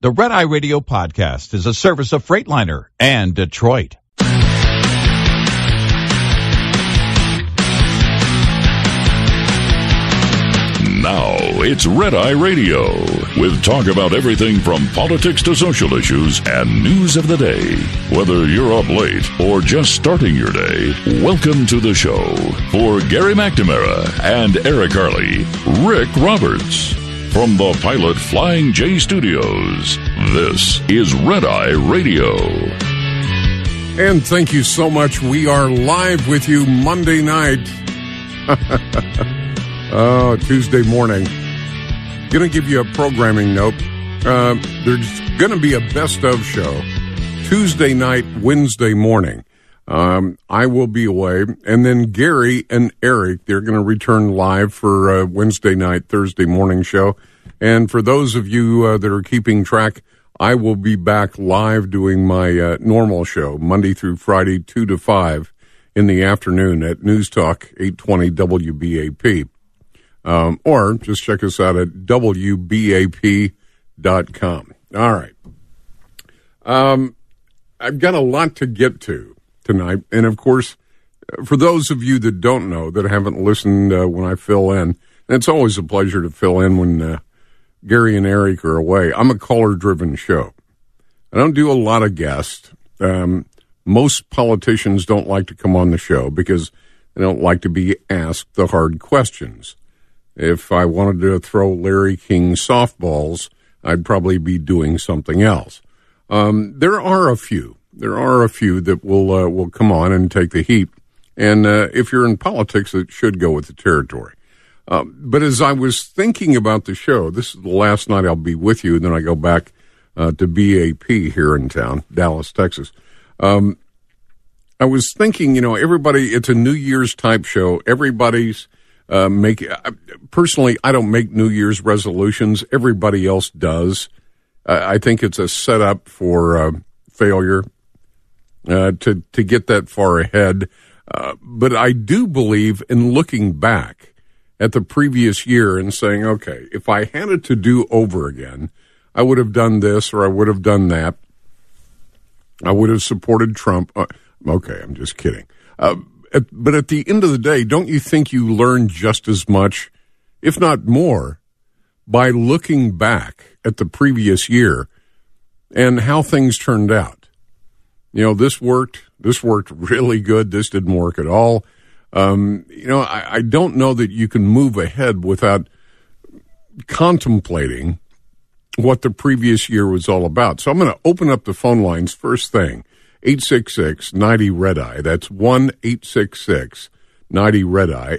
The Red Eye Radio podcast is a service of Freightliner and Detroit. Now it's Red Eye Radio with talk about everything from politics to social issues and news of the day. Whether you're up late or just starting your day, welcome to the show. For Gary McNamara and Eric Harley, Rick Roberts. From the Pilot Flying J Studios, this is Red Eye Radio. And thank you so much. We are live with you Monday night. Tuesday morning. Going to give you a programming note. There's going to be a best of show Tuesday night, Wednesday morning. I will be away. And then Gary and Eric, they're going to return live for Wednesday night, Thursday morning show. And for those of you that are keeping track, I will be back live doing my normal show, Monday through Friday, 2 to 5 in the afternoon at News Talk 820 WBAP. Or just check us out at WBAP.com. All right. I've got a lot to get to tonight. And, of course, for those of you that don't know, that haven't listened when I fill in, and it's always a pleasure to fill in when Gary and Eric are away. I'm a caller-driven show. I don't do a lot of guests. Most politicians don't like to come on the show because they don't like to be asked the hard questions. If I wanted to throw Larry King softballs, I'd probably be doing something else. There are a few that will come on and take the heat. And if you're in politics, it should go with the territory. But as I was thinking about the show, this is the last night I'll be with you, and then I go back to BAP here in town, Dallas, Texas. I was thinking, everybody, it's a New Year's type show. Everybody's personally, I don't make New Year's resolutions. Everybody else does. I think it's a setup for failure to get that far ahead. But I do believe in looking back at the previous year and saying, okay, if I had it to do over again, I would have done this or I would have done that. I would have supported Trump. Okay, I'm just kidding. But at the end of the day, don't you think you learn just as much, if not more, by looking back at the previous year and how things turned out? This worked really good. This didn't work at all. I don't know that you can move ahead without contemplating what the previous year was all about. So I'm going to open up the phone lines first thing. 866-90-RED-EYE. That's 1-866-90-RED-EYE,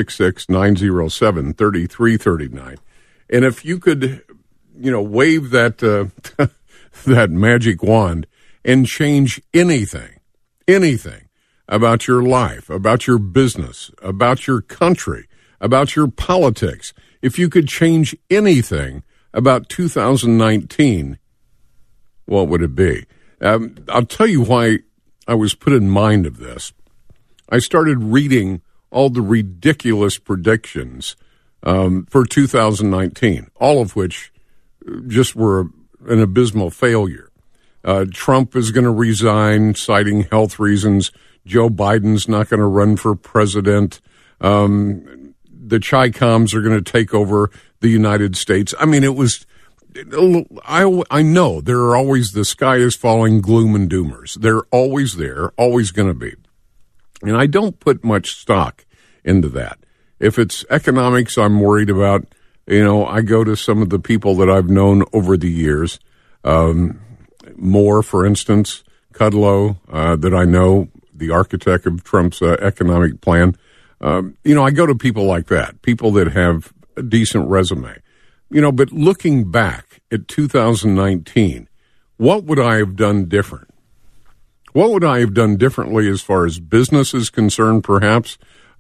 866-907-3339. And if you could, wave that that magic wand and change anything about your life, about your business, about your country, about your politics, if you could change anything about 2019, what would it be? I'll tell you why I was put in mind of this. I started reading all the ridiculous predictions for 2019, all of which just were an abysmal failure. Trump is going to resign, citing health reasons. Joe Biden's not going to run for president. The Chi-Coms are going to take over the United States. I mean, it was... I know there are always the sky is falling gloom and doomers. They're always there, always going to be. And I don't put much stock into that. If it's economics I'm worried about, I go to some of the people that I've known over the years. Moore, for instance, Kudlow, that I know, the architect of Trump's economic plan. I go to people like that, people that have a decent resume. But looking back at 2019, what would I have done different? What would I have done differently as far as business is concerned, perhaps?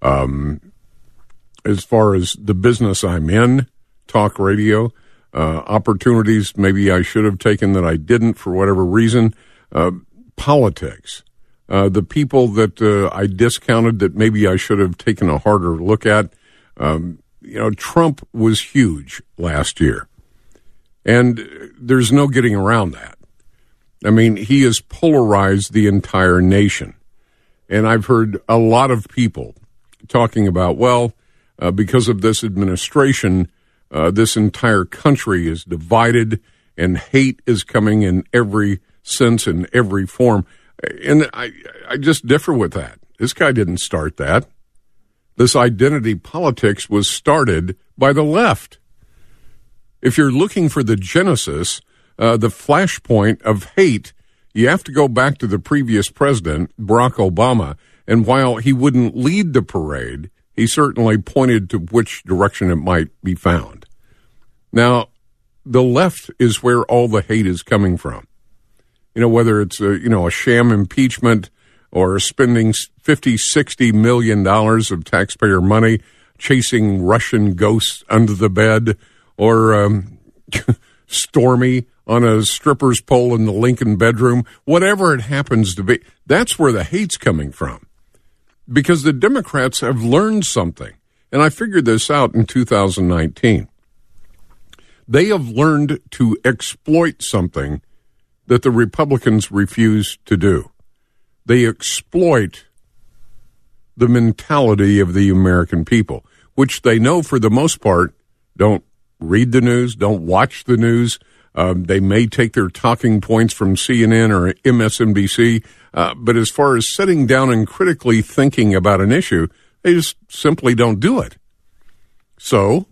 As far as the business I'm in, talk radio, opportunities maybe I should have taken that I didn't for whatever reason, politics, the people that I discounted that maybe I should have taken a harder look at. Trump was huge last year. And there's no getting around that. I mean, he has polarized the entire nation. And I've heard a lot of people talking about, well, because of this administration, this entire country is divided and hate is coming in every sense, in every form. And I just differ with that. This guy didn't start that. This identity politics was started by the left. If you're looking for the genesis, the flashpoint of hate, you have to go back to the previous president, Barack Obama. And while he wouldn't lead the parade, he certainly pointed to which direction it might be found. Now, the left is where all the hate is coming from. You know, whether it's a sham impeachment or spending $50-60 million of taxpayer money chasing Russian ghosts under the bed, or Stormy on a stripper's pole in the Lincoln bedroom, whatever it happens to be, that's where the hate's coming from. Because the Democrats have learned something, and I figured this out in 2019. They have learned to exploit something that the Republicans refuse to do. They exploit the mentality of the American people, which they know for the most part don't read the news, don't watch the news. They may take their talking points from CNN or MSNBC, but as far as sitting down and critically thinking about an issue, they just simply don't do it. So,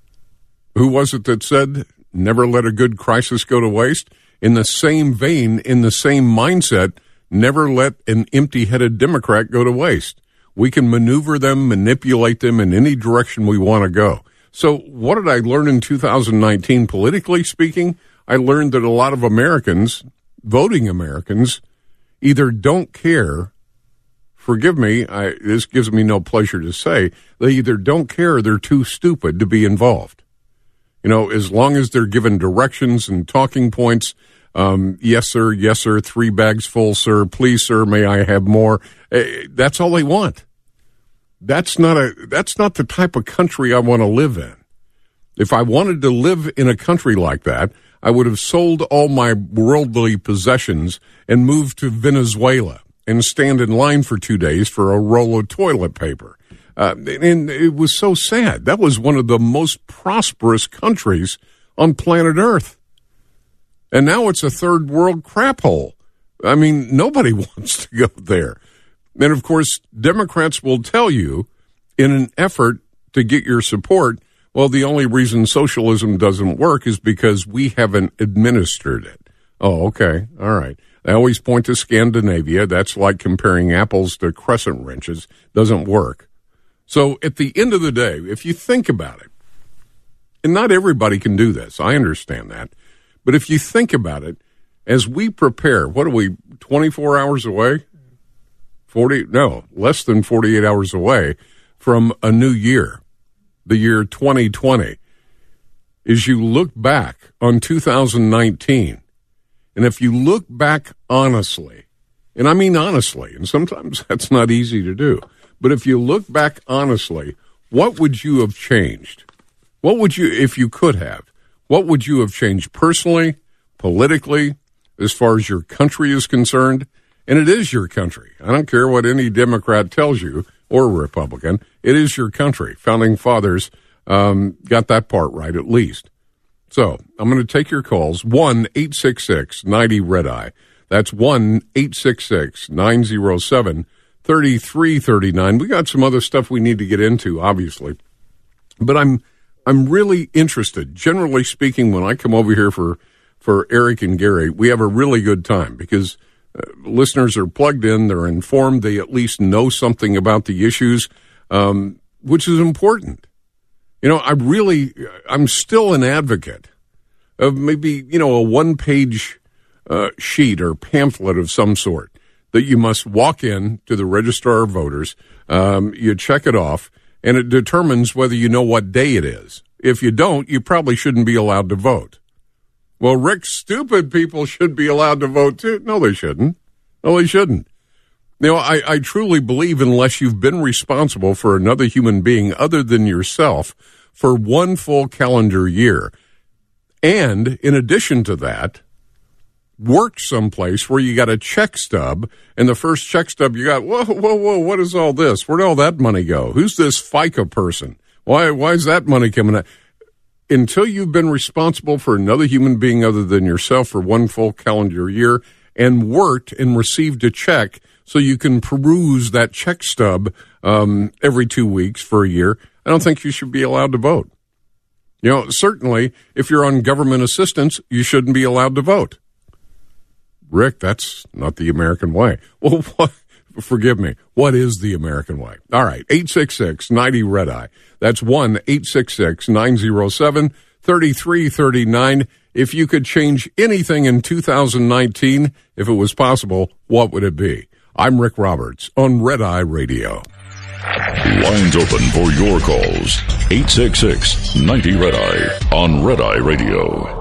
who was it that said, never let a good crisis go to waste? In the same vein, in the same mindset, never let an empty-headed Democrat go to waste. We can maneuver them, manipulate them in any direction we want to go. So what did I learn in 2019 politically speaking? I learned that a lot of Americans, voting Americans, either don't care, forgive me, this gives me no pleasure to say, they either don't care or they're too stupid to be involved. You know, as long as they're given directions and talking points, yes, sir, 3 bags full, sir, please, sir, may I have more? That's all they want. That's not the type of country I want to live in. If I wanted to live in a country like that, I would have sold all my worldly possessions and moved to Venezuela and stand in line for 2 days for a roll of toilet paper. And it was so sad. That was one of the most prosperous countries on planet Earth. And now it's a third world crap hole. I mean, nobody wants to go there. And, of course, Democrats will tell you in an effort to get your support, well, the only reason socialism doesn't work is because we haven't administered it. Oh, okay. All right. They always point to Scandinavia. That's like comparing apples to crescent wrenches. Doesn't work. So at the end of the day, if you think about it, and not everybody can do this, I understand that, but if you think about it, as we prepare, what are we, 24 hours away? Less than 48 hours away from a new year, the year 2020. As you look back on 2019, and if you look back honestly, and I mean honestly, and sometimes that's not easy to do, but if you look back honestly, what would you have changed? What would you, if you could have, what would you have changed personally, politically, as far as your country is concerned? And it is your country. I don't care what any Democrat tells you, or Republican. It is your country. Founding fathers got that part right, at least. So I'm going to take your calls, 1-866-90-RED-EYE. That's 1-866-907-3339. We got some other stuff we need to get into, obviously. But I'm really interested. Generally speaking, when I come over here for Eric and Gary, we have a really good time because listeners are plugged in, they're informed, they at least know something about the issues, which is important. You know, I'm still an advocate of maybe, a one-page sheet or pamphlet of some sort that you must walk in to the registrar of voters, you check it off, and it determines whether you know what day it is. If you don't, you probably shouldn't be allowed to vote. Well, Rick, stupid people should be allowed to vote too. No, they shouldn't. No, they shouldn't. I truly believe unless you've been responsible for another human being other than yourself for one full calendar year, And in addition to that, work someplace where you got a check stub, and the first check stub you got, whoa, what is all this? Where'd all that money go? Who's this FICA person? Why is that money coming out? Until you've been responsible for another human being other than yourself for one full calendar year and worked and received a check so you can peruse that check stub every 2 weeks for a year, I don't think you should be allowed to vote. You know, certainly if you're on government assistance, you shouldn't be allowed to vote. Rick, that's not the American way. Well, forgive me. What is the American way? All right, 866-90-RED-EYE. That's 1-866-907-3339. If you could change anything in 2019, if it was possible, what would it be? I'm Rick Roberts on Red Eye Radio. Lines open for your calls. 866-90-RED-EYE on Red Eye Radio.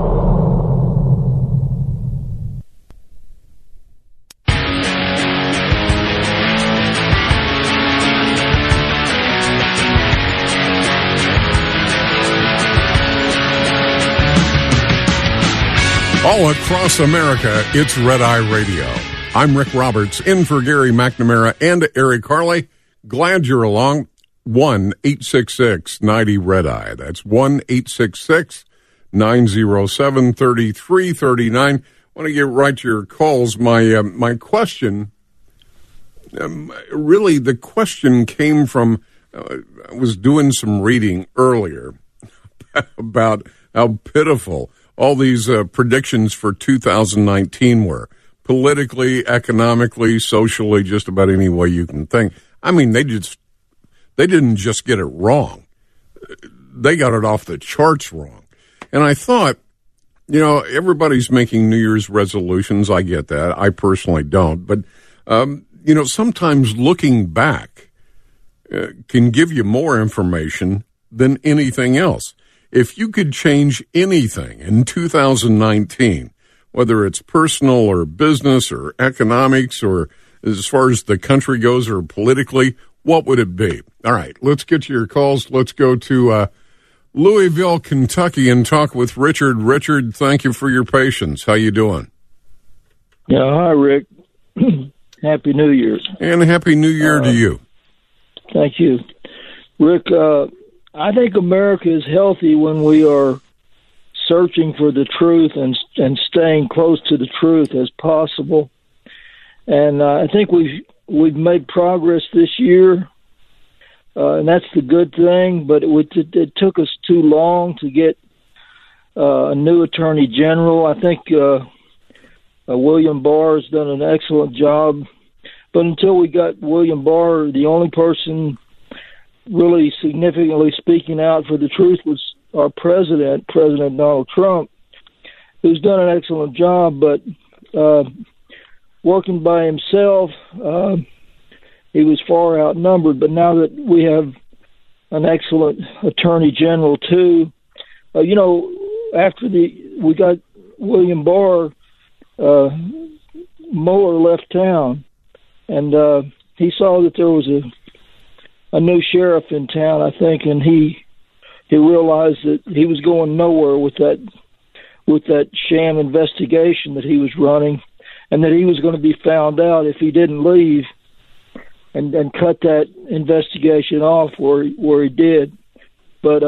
All across America, it's Red Eye Radio. I'm Rick Roberts, in for Gary McNamara and Eric Harley. Glad you're along. 1-866-90-RED-EYE. That's 1-866-907-3339. I want to get right to your calls. My question, really the question came from, I was doing some reading earlier about how pitiful all these predictions for 2019 were. Politically, economically, socially, just about any way you can think. I mean, they didn't just get it wrong. They got it off the charts wrong. And I thought, you know, everybody's making New Year's resolutions. I get that. I personally don't. But, you know, sometimes looking back can give you more information than anything else. If you could change anything in 2019, whether it's personal or business or economics or as far as the country goes or politically, what would it be? All right, let's get to your calls. Let's go to Louisville, Kentucky, and talk with Richard. Richard, thank you for your patience. How you doing? Yeah, hi, Rick. Happy New Year. And Happy New Year to you. Thank you. Rick, I think America is healthy when we are searching for the truth and staying close to the truth as possible. And I think we've made progress this year, and that's the good thing. But it took us too long to get a new Attorney General. I think William Barr has done an excellent job. But until we got William Barr, the only person really significantly speaking out for the truth was our President Donald Trump, who's done an excellent job, but working by himself, he was far outnumbered. But now that we have an excellent Attorney General too, you know, after we got William Barr, Mueller left town, and he saw that there was a new sheriff in town, I think, and he realized that he was going nowhere with that sham investigation that he was running, and that he was going to be found out if he didn't leave and cut that investigation off where he did. But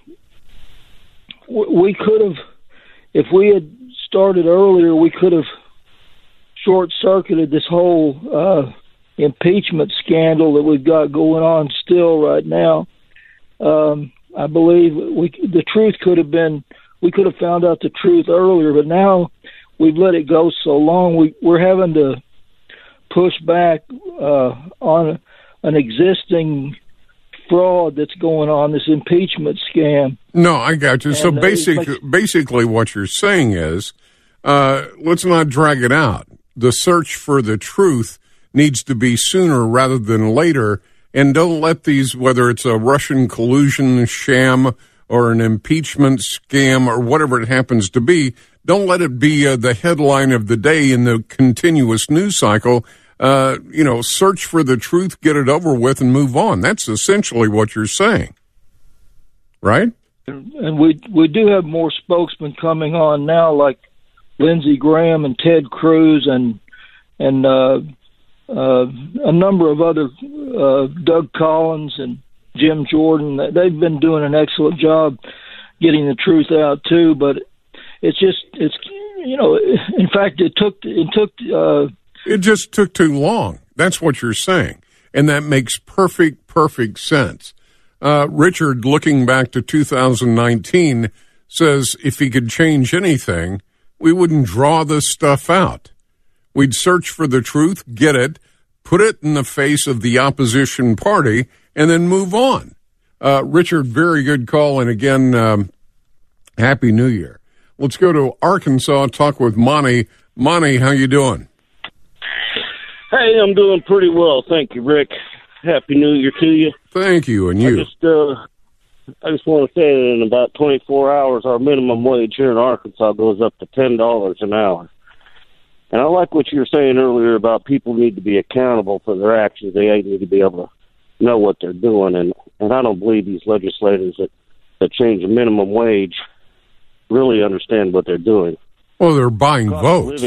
we could have, if we had started earlier, we could have short-circuited this whole impeachment scandal that we've got going on still right now. I believe the truth could have been, we could have found out the truth earlier, but now we've let it go so long. We're having to push back on an existing fraud that's going on, this impeachment scam. No, I got you. So basically what you're saying is, let's not drag it out. The search for the truth needs to be sooner rather than later, and don't let these, whether it's a Russian collusion sham or an impeachment scam or whatever it happens to be, don't let it be the headline of the day in the continuous news cycle. Search for the truth, get it over with, and move on. That's essentially what you're saying, right? And we do have more spokesmen coming on now, like Lindsey Graham and Ted Cruz and a number of other, Doug Collins and Jim Jordan. They've been doing an excellent job getting the truth out too. But it's in fact, it just took too long. That's what you're saying, and that makes perfect sense. Richard, looking back to 2019, says if he could change anything, we wouldn't draw this stuff out. We'd search for the truth, get it, put it in the face of the opposition party, and then move on. Richard, very good call, and again, Happy New Year. Let's go to Arkansas, talk with Monty. Monty, how you doing? Hey, I'm doing pretty well, thank you, Rick. Happy New Year to you. Thank you, and you. I just want to say that in about 24 hours, our minimum wage here in Arkansas goes up to $10 an hour. And I like what you were saying earlier about people need to be accountable for their actions. They need to be able to know what they're doing. And I don't believe these legislators that change the minimum wage really understand what they're doing. Well, they're buying votes.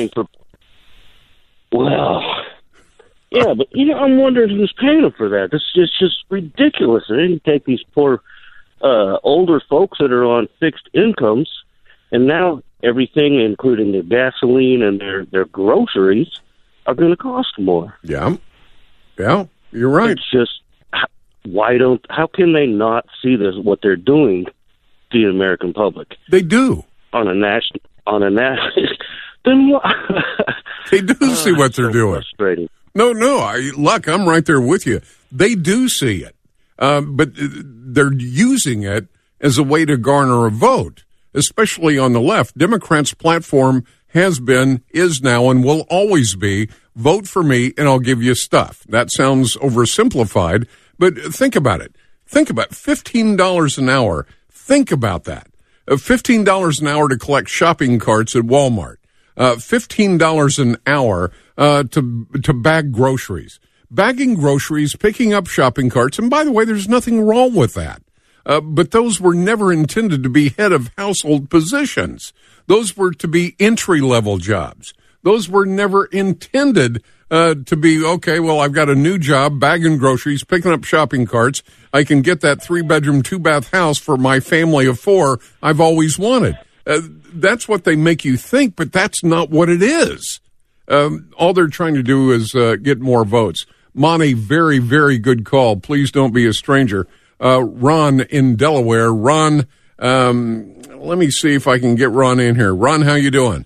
Yeah, but, I'm wondering who's paying them for that. It's just ridiculous. They didn't take these poor older folks that are on fixed incomes, and now everything, including their gasoline and their groceries, are going to cost more. Yeah, you're right. It's just, how can they not see this, what they're doing to the American public? They do. On a national, then what? They do see what they're doing. Frustrating. No, I'm right there with you. They do see it, but they're using it as a way to garner a vote, especially on the left. Democrats' platform has been, is now, and will always be, vote for me and I'll give you stuff. That sounds oversimplified, but think about it. Think about $15 an hour. Think about that. $15 an hour to collect shopping carts at Walmart. $15 an hour to bag groceries. Bagging groceries, picking up shopping carts, and by the way, there's nothing wrong with that. But those were never intended to be head of household positions. Those were to be entry-level jobs. Those were never intended to be, okay, well, I've got a new job, bagging groceries, picking up shopping carts. I can get that 3-bedroom, 2-bath house for my family of 4 I've always wanted. That's what they make you think, but that's not what it is. All they're trying to do is get more votes. Monty, very, very good call. Please don't be a stranger. Ron in Delaware. Ron, let me see if I can get Ron in here. Ron, how you doing?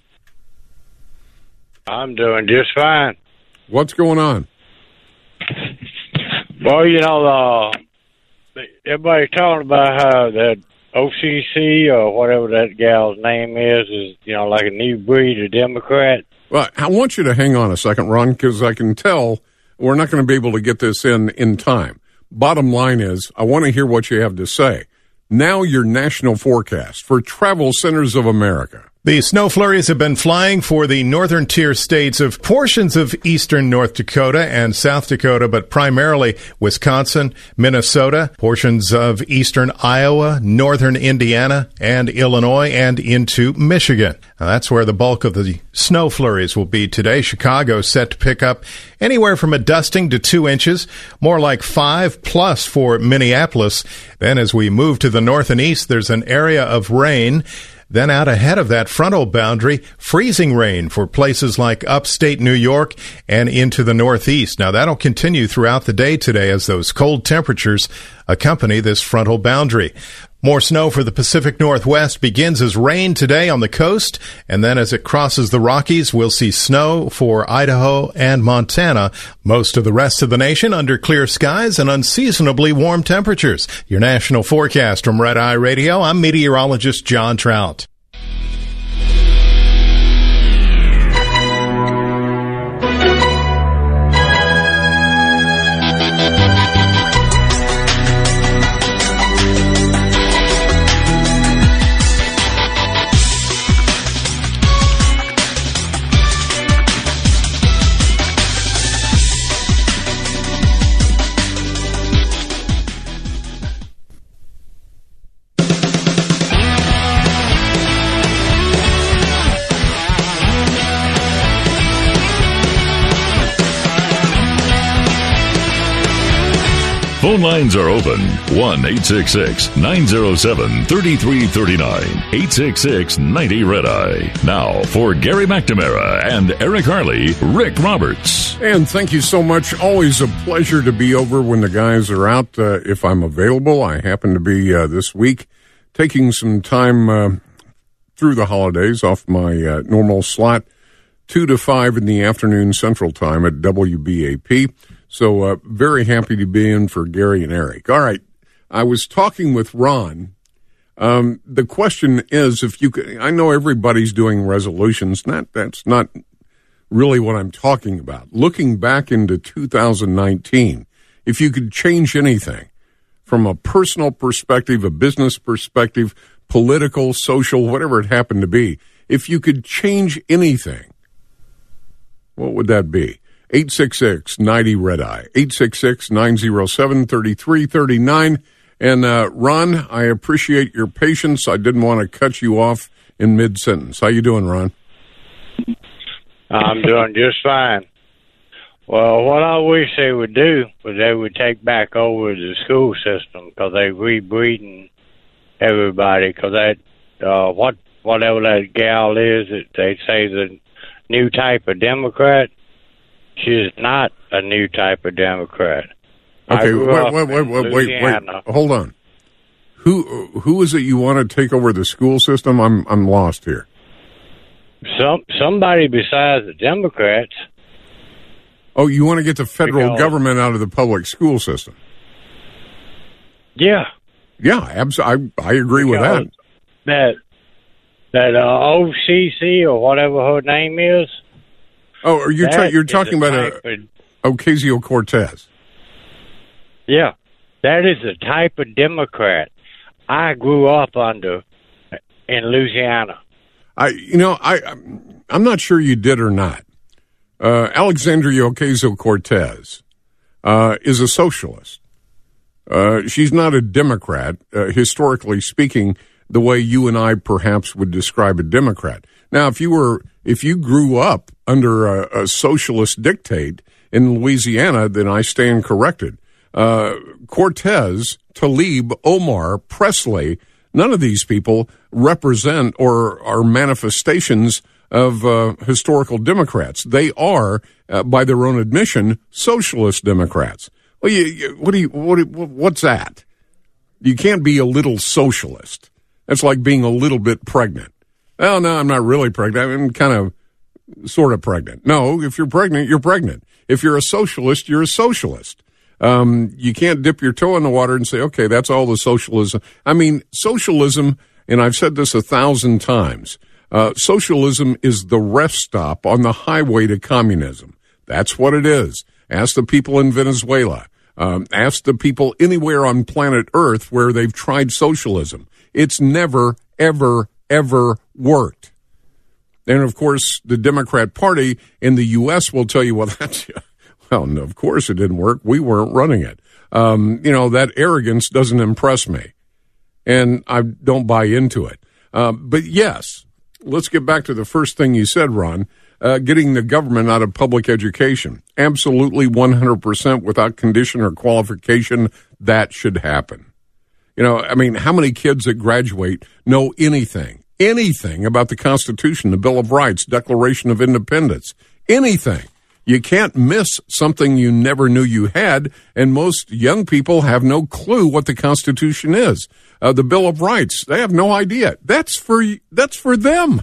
I'm doing just fine. What's going on? Well, everybody's talking about how that OCC or whatever that gal's name is, like a new breed of Democrat. Well, I want you to hang on a second, Ron, because I can tell we're not going to be able to get this in time. Bottom line is, I want to hear what you have to say. Now your national forecast for Travel Centers of America. The snow flurries have been flying for the northern tier states of portions of eastern North Dakota and South Dakota, but primarily Wisconsin, Minnesota, portions of eastern Iowa, northern Indiana, and Illinois, and into Michigan. Now, that's where the bulk of the snow flurries will be today. Chicago set to pick up anywhere from a dusting to 2 inches, more like 5+ for Minneapolis. Then as we move to the north and east, there's an area of rain. Then out ahead of that frontal boundary, freezing rain for places like upstate New York and into the northeast. Now, that'll continue throughout the day today as those cold temperatures accompany this frontal boundary. More snow for the Pacific Northwest begins as rain today on the coast, and then as it crosses the Rockies, we'll see snow for Idaho and Montana. Most of the rest of the nation under clear skies and unseasonably warm temperatures. Your national forecast from Red Eye Radio, I'm meteorologist John Trout. Phone lines are open. 1-866-907-3339. 866-90-RED-EYE. Now, for Gary McNamara and Eric Harley, Rick Roberts. And thank you so much. Always a pleasure to be over when the guys are out. If I'm available, I happen to be this week taking some time through the holidays off my normal slot, 2 to 5 in the afternoon Central Time at WBAP. So very happy to be in for Gary and Eric. All right, I was talking with Ron. The question is, if you could, I know everybody's doing resolutions. That's not really what I'm talking about. Looking back into 2019, if you could change anything from a personal perspective, a business perspective, political, social, whatever it happened to be, if you could change anything, what would that be? 866-90-RED-EYE, 866-907-3339. And Ron, I appreciate your patience. I didn't want to cut you off in mid-sentence. How you doing, Ron? I'm doing just fine. Well, what I wish they would do was they would take back over the school system, because they're rebreeding everybody. Because that whatever that gal is, that they say the new type of Democrat, she's not a new type of Democrat. Okay, wait. Hold on. Who is it you want to take over the school system? I'm lost here. Somebody besides the Democrats. Oh, you want to get the federal government out of the public school system? Yeah. Yeah, absolutely. I agree with that. That OCC or whatever her name is. Oh, you're talking about Ocasio-Cortez. Yeah, that is the type of Democrat I grew up under in Louisiana. I'm not sure you did or not. Alexandria Ocasio-Cortez is a socialist. She's not a Democrat, historically speaking, the way you and I perhaps would describe a Democrat. Now, if you grew up under a socialist dictate in Louisiana, then I stand corrected. Cortez, Tlaib, Omar, Presley, none of these people represent or are manifestations of historical Democrats. They are, by their own admission, socialist Democrats. Well, what's that? You can't be a little socialist. That's like being a little bit pregnant. Oh, no, I'm not really pregnant. I'm kind of, sort of pregnant. No, if you're pregnant, you're pregnant. If you're a socialist, you're a socialist. You can't dip your toe in the water and say, okay, that's all the socialism. I mean, socialism, and I've said this 1,000 times, socialism is the rest stop on the highway to communism. That's what it is. Ask the people in Venezuela. Ask the people anywhere on planet Earth where they've tried socialism. It's never, ever, ever worked. And, of course, the Democrat Party in the U.S. will tell you, well, no, of course it didn't work. We weren't running it. That arrogance doesn't impress me, and I don't buy into it. But, yes, let's get back to the first thing you said, Ron, getting the government out of public education. Absolutely 100% without condition or qualification, that should happen. How many kids that graduate know anything about the Constitution, the Bill of Rights, Declaration of Independence, anything? You can't miss something you never knew you had, and most young people have no clue what the Constitution is. The Bill of Rights, they have no idea. That's for them.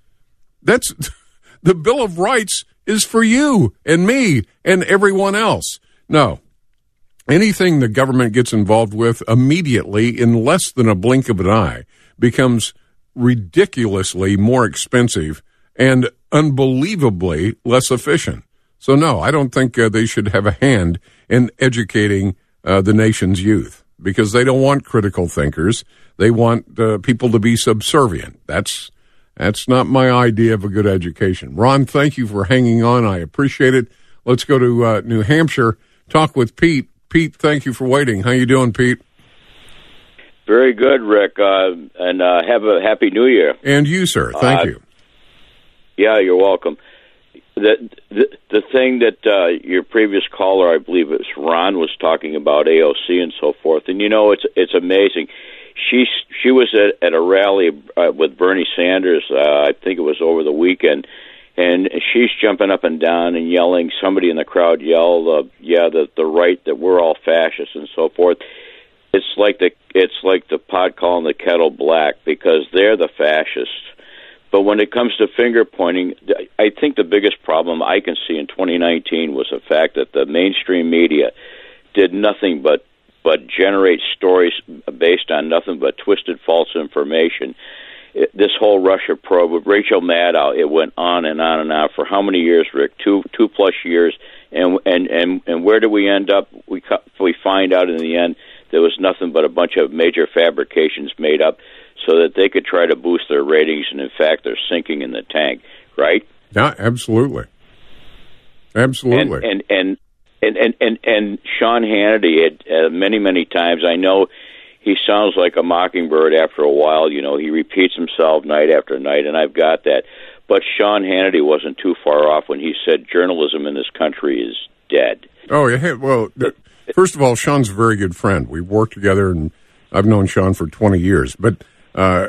The Bill of Rights is for you and me and everyone else. No. Anything the government gets involved with immediately, in less than a blink of an eye, becomes ridiculously more expensive and unbelievably less efficient. So, no, I don't think they should have a hand in educating the nation's youth, because they don't want critical thinkers. They want people to be subservient. That's not my idea of a good education. Ron, thank you for hanging on. I appreciate it. Let's go to New Hampshire, talk with Pete. Pete, thank you for waiting. How you doing, Pete? Very good, Rick, and have a Happy New Year. And you, sir. Thank you. Yeah, you're welcome. the thing that your previous caller, I believe it was Ron, was talking about AOC and so forth, and it's amazing. She was at a rally with Bernie Sanders. I think it was over the weekend, and she's jumping up and down and yelling. Somebody in the crowd yelled, the right, that we're all fascists and so forth. It's like the pot calling the kettle black, because they're the fascists. But when it comes to finger pointing, I think the biggest problem I can see in 2019 was the fact that the mainstream media did nothing but generate stories based on nothing but twisted, false information. This whole Russia probe with Rachel Maddow, it went on and on and on for how many years, Rick? Two plus years, and where do we end up? We find out in the end there was nothing but a bunch of major fabrications made up so that they could try to boost their ratings, and in fact they're sinking in the tank, right? Yeah, absolutely. And Sean Hannity had many times. I know he sounds like a mockingbird after a while. He repeats himself night after night, and I've got that. But Sean Hannity wasn't too far off when he said journalism in this country is dead. Oh, yeah. Well, first of all, Sean's a very good friend. We've worked together, and I've known Sean for 20 years. But the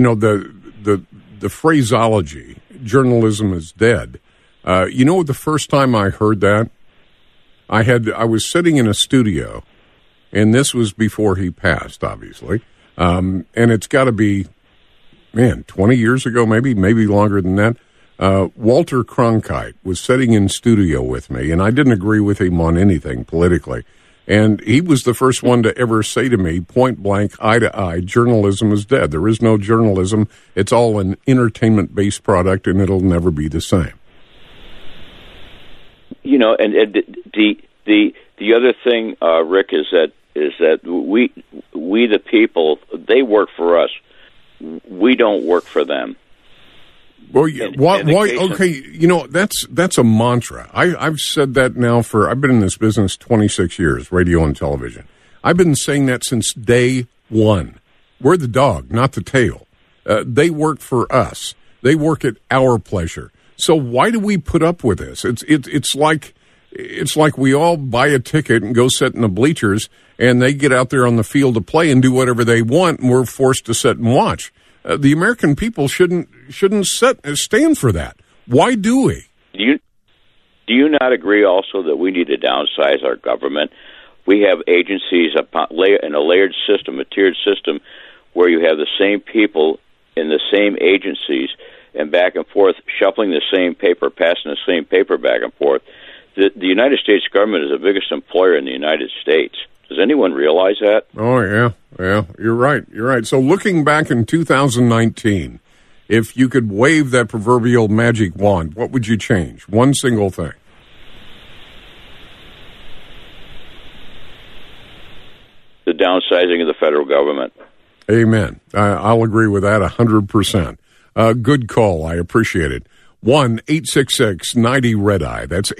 phraseology, journalism is dead. The first time I heard that, I was sitting in a studio, and this was before he passed, obviously. And it's got to be, 20 years ago, maybe longer than that. Walter Cronkite was sitting in studio with me, and I didn't agree with him on anything politically. And he was the first one to ever say to me, point blank, eye to eye, journalism is dead. There is no journalism. It's all an entertainment-based product, and it'll never be the same. And the other thing, Rick, is that we the people, they work for us. We don't work for them. Well, why? Okay, that's a mantra. I've said that now I've been in this business 26 years, radio and television. I've been saying that since day one. We're the dog, not the tail. They work for us. They work at our pleasure. So why do we put up with this? It's like we all buy a ticket and go sit in the bleachers, and they get out there on the field to play and do whatever they want, and we're forced to sit and watch. The American people shouldn't stand for that. Why do we? Do you not agree also that we need to downsize our government? We have agencies in a layered system, a tiered system, where you have the same people in the same agencies and back and forth, shuffling the same paper, passing the same paper back and forth. The United States government is the biggest employer in the United States. Does anyone realize that? Oh, yeah. You're right. So looking back in 2019, if you could wave that proverbial magic wand, what would you change? One single thing. The downsizing of the federal government. Amen. I'll agree with that 100%. Good call. I appreciate it. 1-866-90-RED-EYE. That's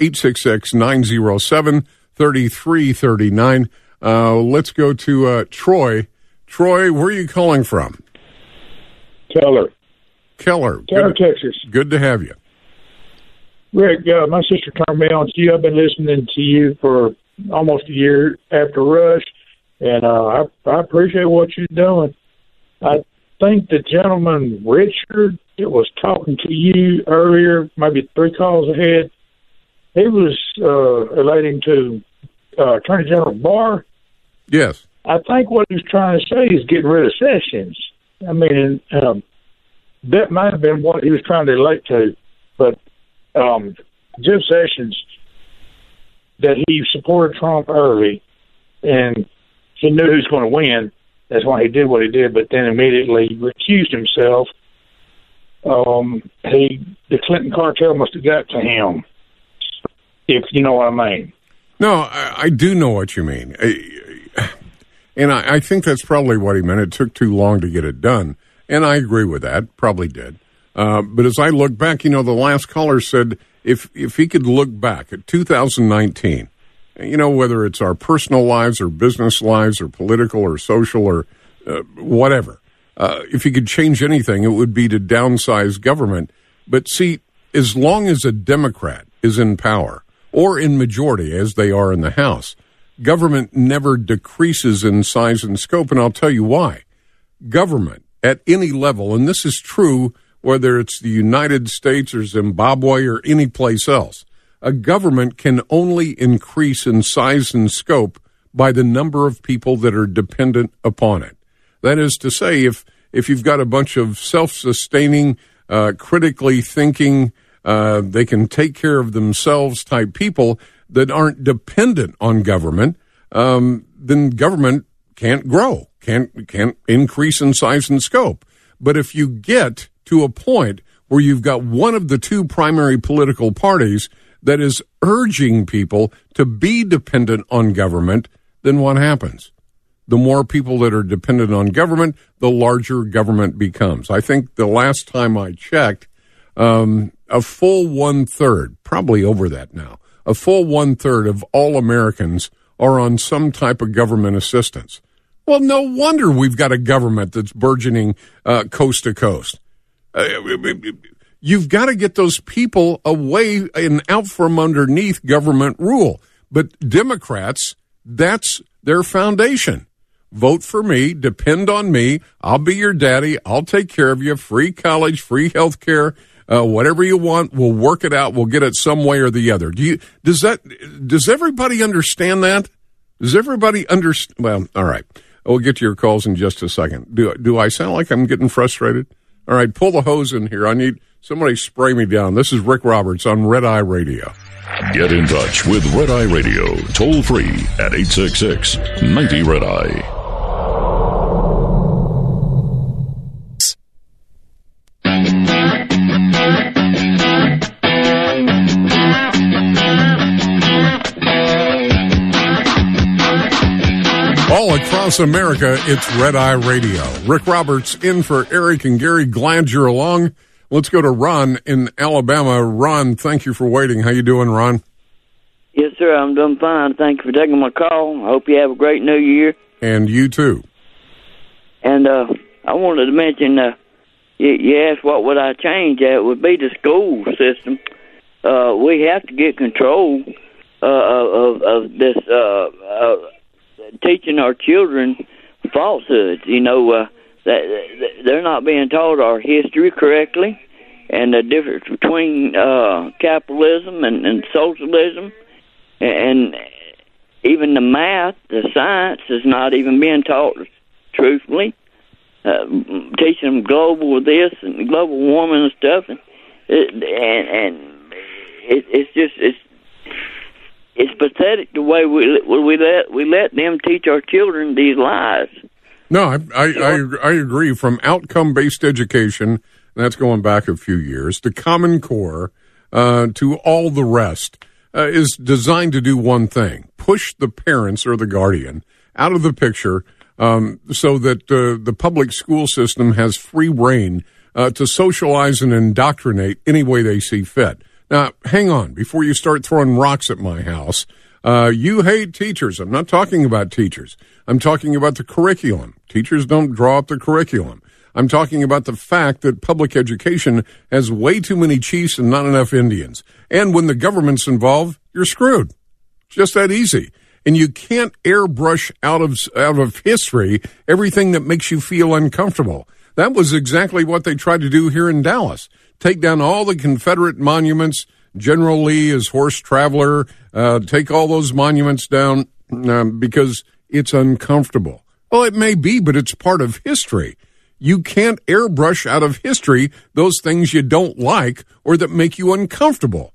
866-907-3339. Let's go to Troy. Troy, where are you calling from? Keller, Texas. Good to have you. Rick, my sister turned me on to you. I've been listening to you for almost a year after Rush, and I appreciate what you're doing. I think the gentleman, Richard, that was talking to you earlier, maybe 3 calls ahead, he was relating to Attorney General Barr. Yes. I think what he was trying to say is getting rid of Sessions. I mean, that might have been what he was trying to relate to, but Jeff Sessions, that he supported Trump early, and he knew he was going to win. That's why he did what he did, but then immediately recused himself. The Clinton cartel must have got to him, if you know what I mean. No, I do know what you mean. And I think that's probably what he meant. It took too long to get it done. And I agree with that. Probably did. But as I look back, the last caller said if he could look back at 2019, whether it's our personal lives or business lives or political or social or whatever, if he could change anything, it would be to downsize government. But see, as long as a Democrat is in power or in majority, as they are in the House, government never decreases in size and scope, and I'll tell you why. Government at any level, and this is true whether it's the United States or Zimbabwe or any place else, a government can only increase in size and scope by the number of people that are dependent upon it. That is to say, if you've got a bunch of self-sustaining, critically thinking, they can take care of themselves type people that aren't dependent on government, then government can't grow, can't increase in size and scope. But if you get to a point where you've got one of the two primary political parties that is urging people to be dependent on government, then what happens? The more people that are dependent on government, the larger government becomes. I think the last time I checked, a full 1/3, probably over that now, a full 1/3 of all Americans are on some type of government assistance. Well, no wonder we've got a government that's burgeoning coast to coast. You've got to get those people away and out from underneath government rule. But Democrats, that's their foundation. Vote for me, depend on me, I'll be your daddy, I'll take care of you, free college, free health care, whatever you want, we'll work it out, we'll get it some way or the other. Does everybody understand that? Does everybody understand? Well, all right. We'll get to your calls in just a second. Do I sound like I'm getting frustrated? All right, pull the hose in here. I need somebody spray me down. This is Rick Roberts on Red Eye Radio. Get in touch with Red Eye Radio, toll free at 866-90-RED-EYE. All across America, it's Red Eye Radio. Rick Roberts in for Eric and Gary. Glad you're along. Let's go to Ron in Alabama. Ron, thank you for waiting. How you doing, Ron? Yes, sir. I'm doing fine. Thank you for taking my call. I hope you have a great new year. And you too. And I wanted to mention, you asked what would I change. It would be the school system. We have to get control of this teaching our children falsehoods. You know, that they're not being taught our history correctly, and the difference between capitalism and socialism, and even the math, the science is not even being taught truthfully. Teaching them global this and global warming and stuff, and it's pathetic the way we let them teach our children these lies. No, I agree. From outcome-based education, and that's going back a few years, to Common Core, to all the rest, is designed to do one thing: push the parents or the guardian out of the picture, so that the public school system has free rein to socialize and indoctrinate any way they see fit. Now, hang on. Before you start throwing rocks at my house, you hate teachers. I'm not talking about teachers. I'm talking about the curriculum. Teachers don't draw up the curriculum. I'm talking about the fact that public education has way too many chiefs and not enough Indians. And when the government's involved, you're screwed. Just that easy. And you can't airbrush out of history everything that makes you feel uncomfortable. That was exactly what they tried to do here in Dallas. Take down all the Confederate monuments, General Lee as horse traveler, take all those monuments down because it's uncomfortable. Well, it may be, but it's part of history. You can't airbrush out of history those things you don't like or that make you uncomfortable.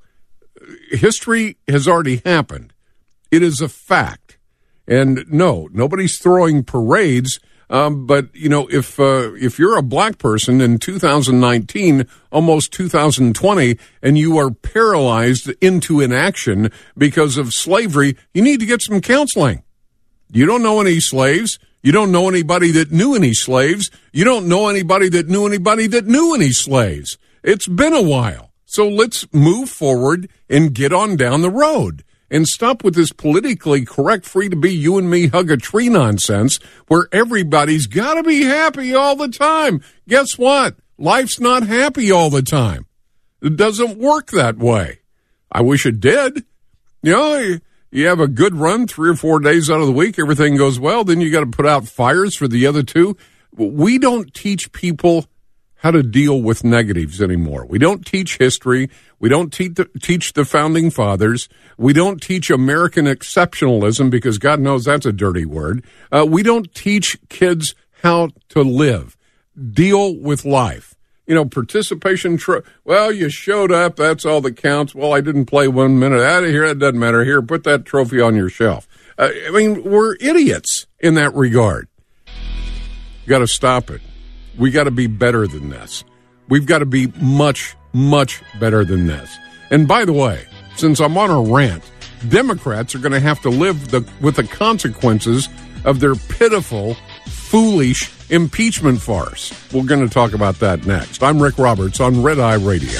History has already happened. It is a fact. And no, nobody's throwing parades. But, you know, if you're a black person in 2019, almost 2020, and you are paralyzed into inaction because of slavery, you need to get some counseling. You don't know any slaves. You don't know anybody that knew any slaves. You don't know anybody that knew anybody that knew any slaves. It's been a while. So let's move forward and get on down the road. And stop with this politically correct, free to be you and me hug a tree nonsense where everybody's got to be happy all the time. Guess what? Life's not happy all the time. It doesn't work that way. I wish it did. You know, you have a good run 3 or 4 days out of the week, everything goes well, then you got to put out fires for the other 2. We don't teach people how to deal with negatives anymore. We don't teach history. We don't teach the founding fathers. We don't teach American exceptionalism, because God knows that's a dirty word. We don't teach kids how to live, deal with life. You know, participation, well, you showed up, that's all that counts. Well, I didn't play 1 minute. Out of here, that doesn't matter. Here, put that trophy on your shelf. I mean, we're idiots in that regard. You got to stop it. We got to be better than this. We've got to be much, much better than this. And by the way, since I'm on a rant, Democrats are going to have to live with the consequences of their pitiful, foolish impeachment farce. We're going to talk about that next. I'm Rick Roberts on Red Eye Radio.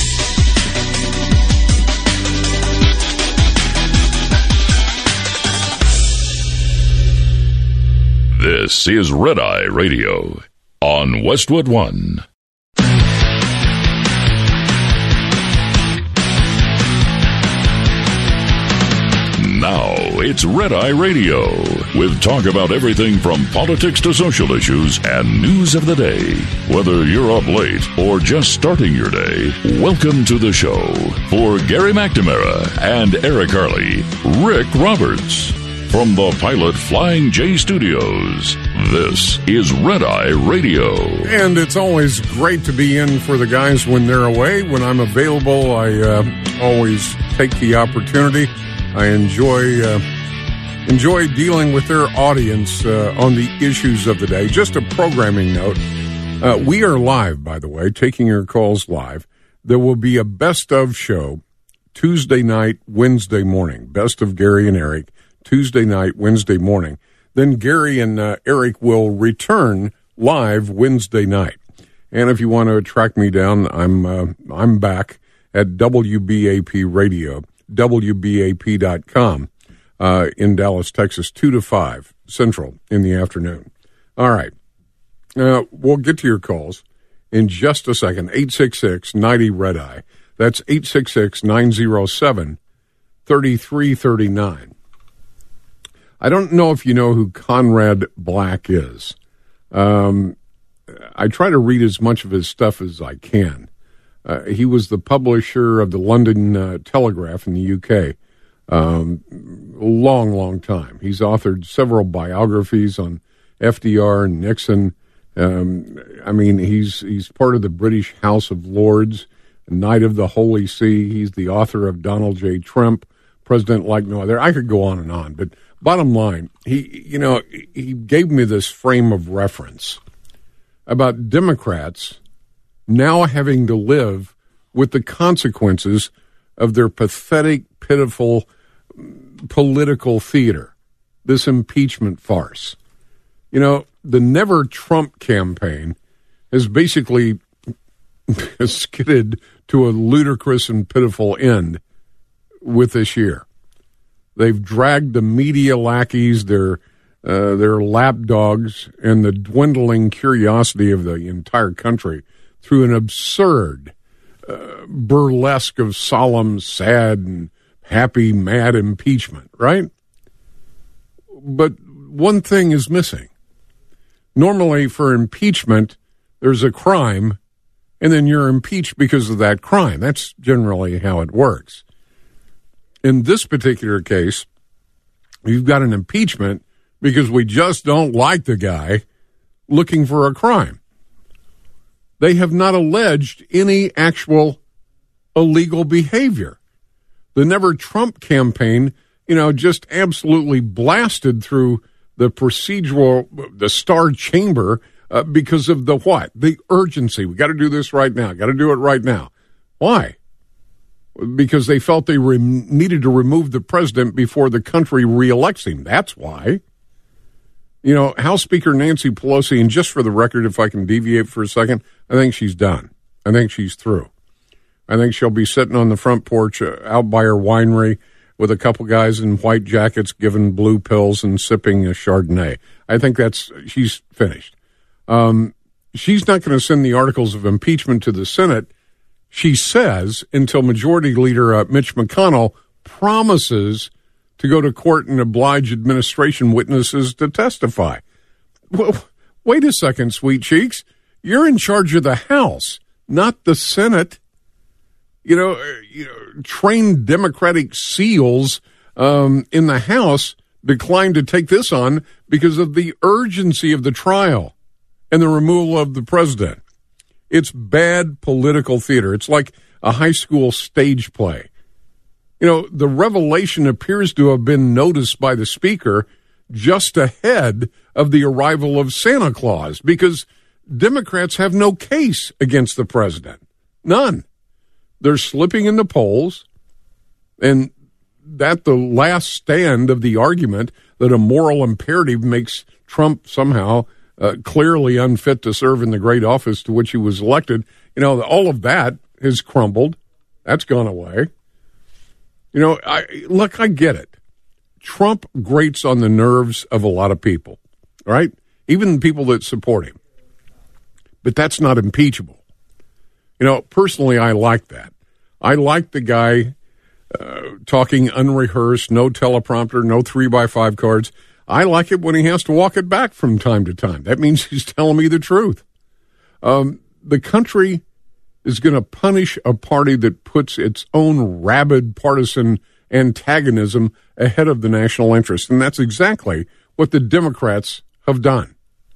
This is Red Eye Radio on Westwood One. Now it's Red Eye Radio, with talk about everything from politics to social issues and news of the day. Whether you're up late or just starting your day, welcome to the show. For Gary McNamara and Eric Harley, Rick Roberts. From the Pilot Flying J Studios, this is Red Eye Radio. And it's always great to be in for the guys when they're away. When I'm available, I always take the opportunity. I enjoy dealing with their audience on the issues of the day. Just a programming note. We are live, by the way, taking your calls live. There will be a best of show Tuesday night, Wednesday morning. Best of Gary and Eric, Tuesday night, Wednesday morning. Then Gary and Eric will return live Wednesday night. And if you want to track me down, I'm back at WBAP Radio, WBAP.com, in Dallas, Texas, 2 to 5 Central in the afternoon. All right. We'll get to your calls in just a second. 866-90-RED-EYE. That's 866-907-3339. I don't know if you know who Conrad Black is. I try to read as much of his stuff as I can. He was the publisher of the London Telegraph in the UK a long time. He's authored several biographies on FDR and Nixon. I mean, he's part of the British House of Lords, Knight of the Holy See. He's the author of Donald J. Trump, President Like No Other. I could go on, but bottom line, he gave me this frame of reference about Democrats now having to live with the consequences of their pathetic, pitiful political theater, this impeachment farce. You know, the Never Trump campaign has basically skidded to a ludicrous and pitiful end with this year. They've dragged the media lackeys, their lapdogs, and the dwindling curiosity of the entire country through an absurd burlesque of solemn, sad, and happy, mad impeachment, right? But one thing is missing. Normally, for impeachment, there's a crime, and then you're impeached because of that crime. That's generally how it works. In this particular case, you've got an impeachment because we just don't like the guy looking for a crime. They have not alleged any actual illegal behavior. The Never Trump campaign, just absolutely blasted through the Star Chamber because of the what? The urgency. We got to do this right now. Got to do it right now. Why? Because they felt they needed to remove the president before the country reelects him. That's why. House Speaker Nancy Pelosi, and just for the record, if I can deviate for a second, I think she's done. I think she's through. I think she'll be sitting on the front porch out by her winery with a couple guys in white jackets giving blue pills and sipping a Chardonnay. I think she's finished. She's not going to send the articles of impeachment to the Senate she says, until Majority Leader Mitch McConnell promises to go to court and oblige administration witnesses to testify. Well, wait a second, sweet cheeks. You're in charge of the House, not the Senate. Trained Democratic SEALs in the House declined to take this on because of the urgency of the trial and the removal of the president. It's bad political theater. It's like a high school stage play. The revelation appears to have been noticed by the speaker just ahead of the arrival of Santa Claus, because Democrats have no case against the president. None. They're slipping in the polls, and that the last stand of the argument that a moral imperative makes Trump somehow clearly unfit to serve in the great office to which he was elected. All of that has crumbled. That's gone away. I get it. Trump grates on the nerves of a lot of people, right? Even people that support him. But that's not impeachable. Personally, I like that. I like the guy talking unrehearsed, no teleprompter, no 3x5 cards. I like it when he has to walk it back from time to time. That means he's telling me the truth. The country is going to punish a party that puts its own rabid partisan antagonism ahead of the national interest. And that's exactly what the Democrats have done.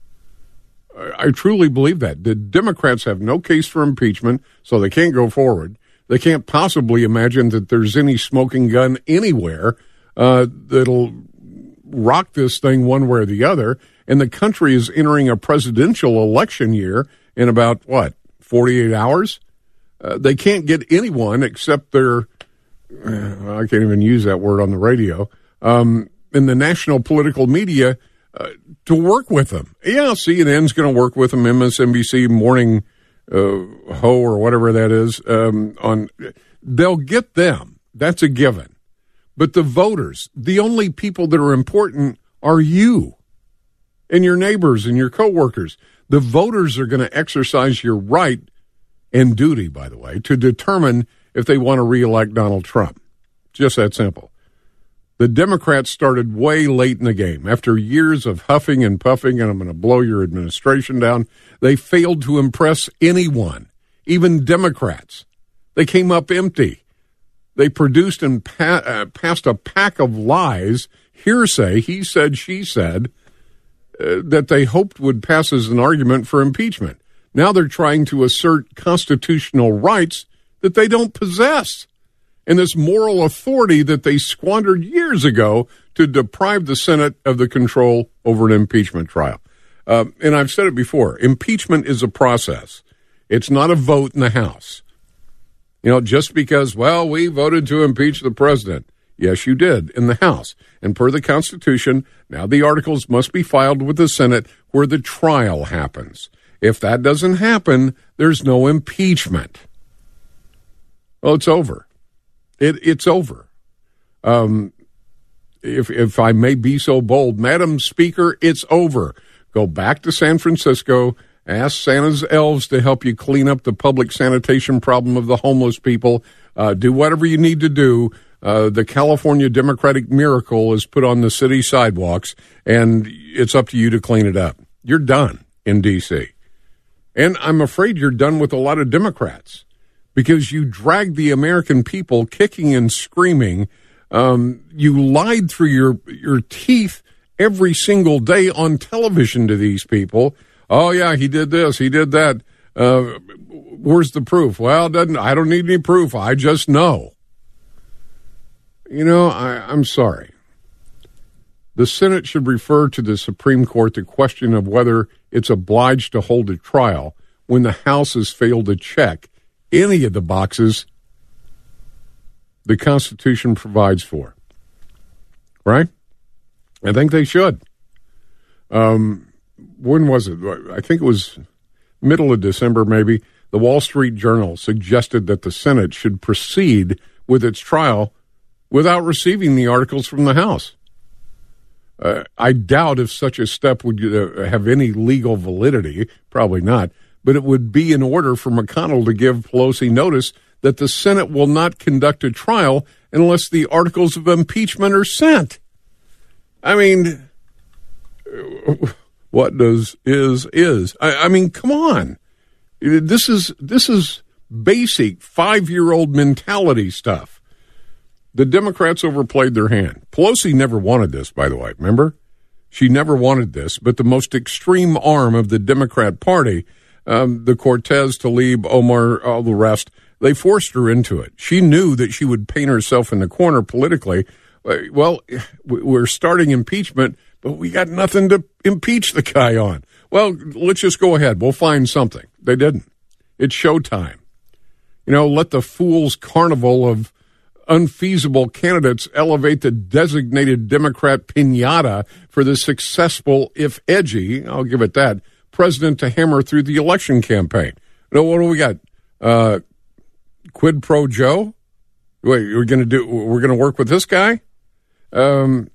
I truly believe that. The Democrats have no case for impeachment, so they can't go forward. They can't possibly imagine that there's any smoking gun anywhere that'll rock this thing one way or the other. And the country is entering a presidential election year in about, 48 hours? They can't get anyone except their, I can't even use that word on the radio, in the national political media to work with them. Yeah, CNN's going to work with them, MSNBC, Morning Ho, or whatever that is. They'll get them. That's a given. But the voters, the only people that are important are you and your neighbors and your coworkers. The voters are going to exercise your right and duty, by the way, to determine if they want to reelect Donald Trump. Just that simple. The Democrats started way late in the game. After years of huffing and puffing, and I'm going to blow your administration down, they failed to impress anyone, even Democrats. They came up empty. They produced and passed a pack of lies, hearsay, he said, she said, that they hoped would pass as an argument for impeachment. Now they're trying to assert constitutional rights that they don't possess, and this moral authority that they squandered years ago to deprive the Senate of the control over an impeachment trial. And I've said it before, impeachment is a process. It's not a vote in the House. Just because, we voted to impeach the president. Yes, you did, in the House. And per the Constitution, now the articles must be filed with the Senate where the trial happens. If that doesn't happen, there's no impeachment. Well, it's over. It's over. If I may be so bold, Madam Speaker, it's over. Go back to San Francisco, ask Santa's elves to help you clean up the public sanitation problem of the homeless people. Do whatever you need to do. The California Democratic Miracle is put on the city sidewalks, and it's up to you to clean it up. You're done in D.C. And I'm afraid you're done with a lot of Democrats because you dragged the American people kicking and screaming. You lied through your teeth every single day on television to these people. Oh, yeah, he did this, he did that. Where's the proof? Well, I don't need any proof. I just know. I'm sorry. The Senate should refer to the Supreme Court the question of whether it's obliged to hold a trial when the House has failed to check any of the boxes the Constitution provides for. Right? I think they should. When was it? I think it was middle of December, maybe. The Wall Street Journal suggested that the Senate should proceed with its trial without receiving the articles from the House. I doubt if such a step would have any legal validity. Probably not. but it would be in order for McConnell to give Pelosi notice that the Senate will not conduct a trial unless the articles of impeachment are sent. I mean, what does is? I mean, come on. This is basic 5-year-old mentality stuff. The Democrats overplayed their hand. Pelosi never wanted this, by the way. Remember? She never wanted this, but the most extreme arm of the Democrat Party, the Cortez, Tlaib, Omar, all the rest, they forced her into it. She knew that she would paint herself in the corner politically. Well, we're starting impeachment, but we got nothing to impeach the guy on. Well, let's just go ahead. We'll find something. They didn't. It's showtime. Let the fool's carnival of unfeasible candidates elevate the designated Democrat piñata for the successful, if edgy, I'll give it that, president to hammer through the election campaign. What do we got? Quid pro Joe? Wait, we're going to work with this guy? At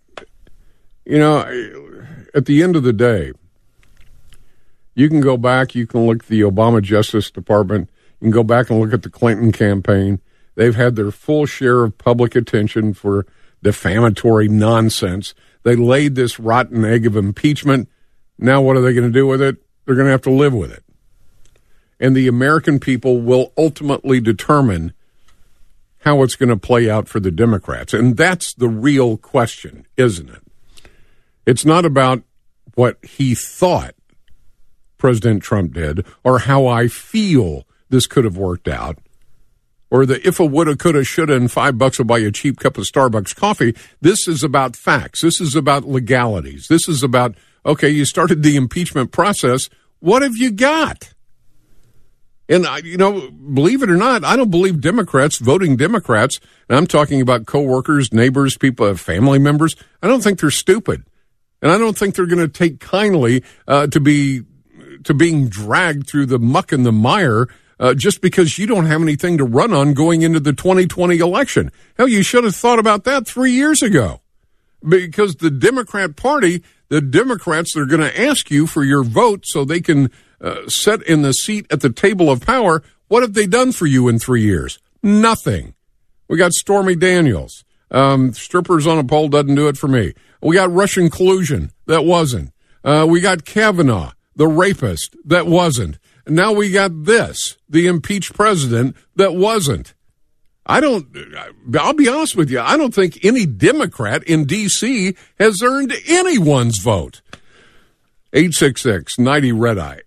the end of the day, you can go back, you can look at the Obama Justice Department, you can go back and look at the Clinton campaign. They've had their full share of public attention for defamatory nonsense. They laid this rotten egg of impeachment. Now what are they going to do with it? They're going to have to live with it. And the American people will ultimately determine how it's going to play out for the Democrats. And that's the real question, isn't it? It's not about what he thought President Trump did or how I feel this could have worked out, or the if a woulda, coulda, shoulda, and $5 will buy you a cheap cup of Starbucks coffee. This is about facts. This is about legalities. This is about, okay, you started the impeachment process. What have you got? And, believe it or not, I don't believe voting Democrats, and I'm talking about coworkers, neighbors, people, family members, I don't think they're stupid. And I don't think they're going to take kindly to being dragged through the muck and the mire just because you don't have anything to run on going into the 2020 election. Hell, you should have thought about that 3 years ago. Because the Democrat Party, the Democrats, they're going to ask you for your vote so they can sit in the seat at the table of power. What have they done for you in 3 years? Nothing. We got Stormy Daniels. Strippers on a pole doesn't do it for me. We got Russian collusion. That wasn't. We got Kavanaugh, the rapist. That wasn't. And now we got this, the impeached president. That wasn't. I'll be honest with you, I don't think any Democrat in D.C. has earned anyone's vote. 866-90-RED-EYE,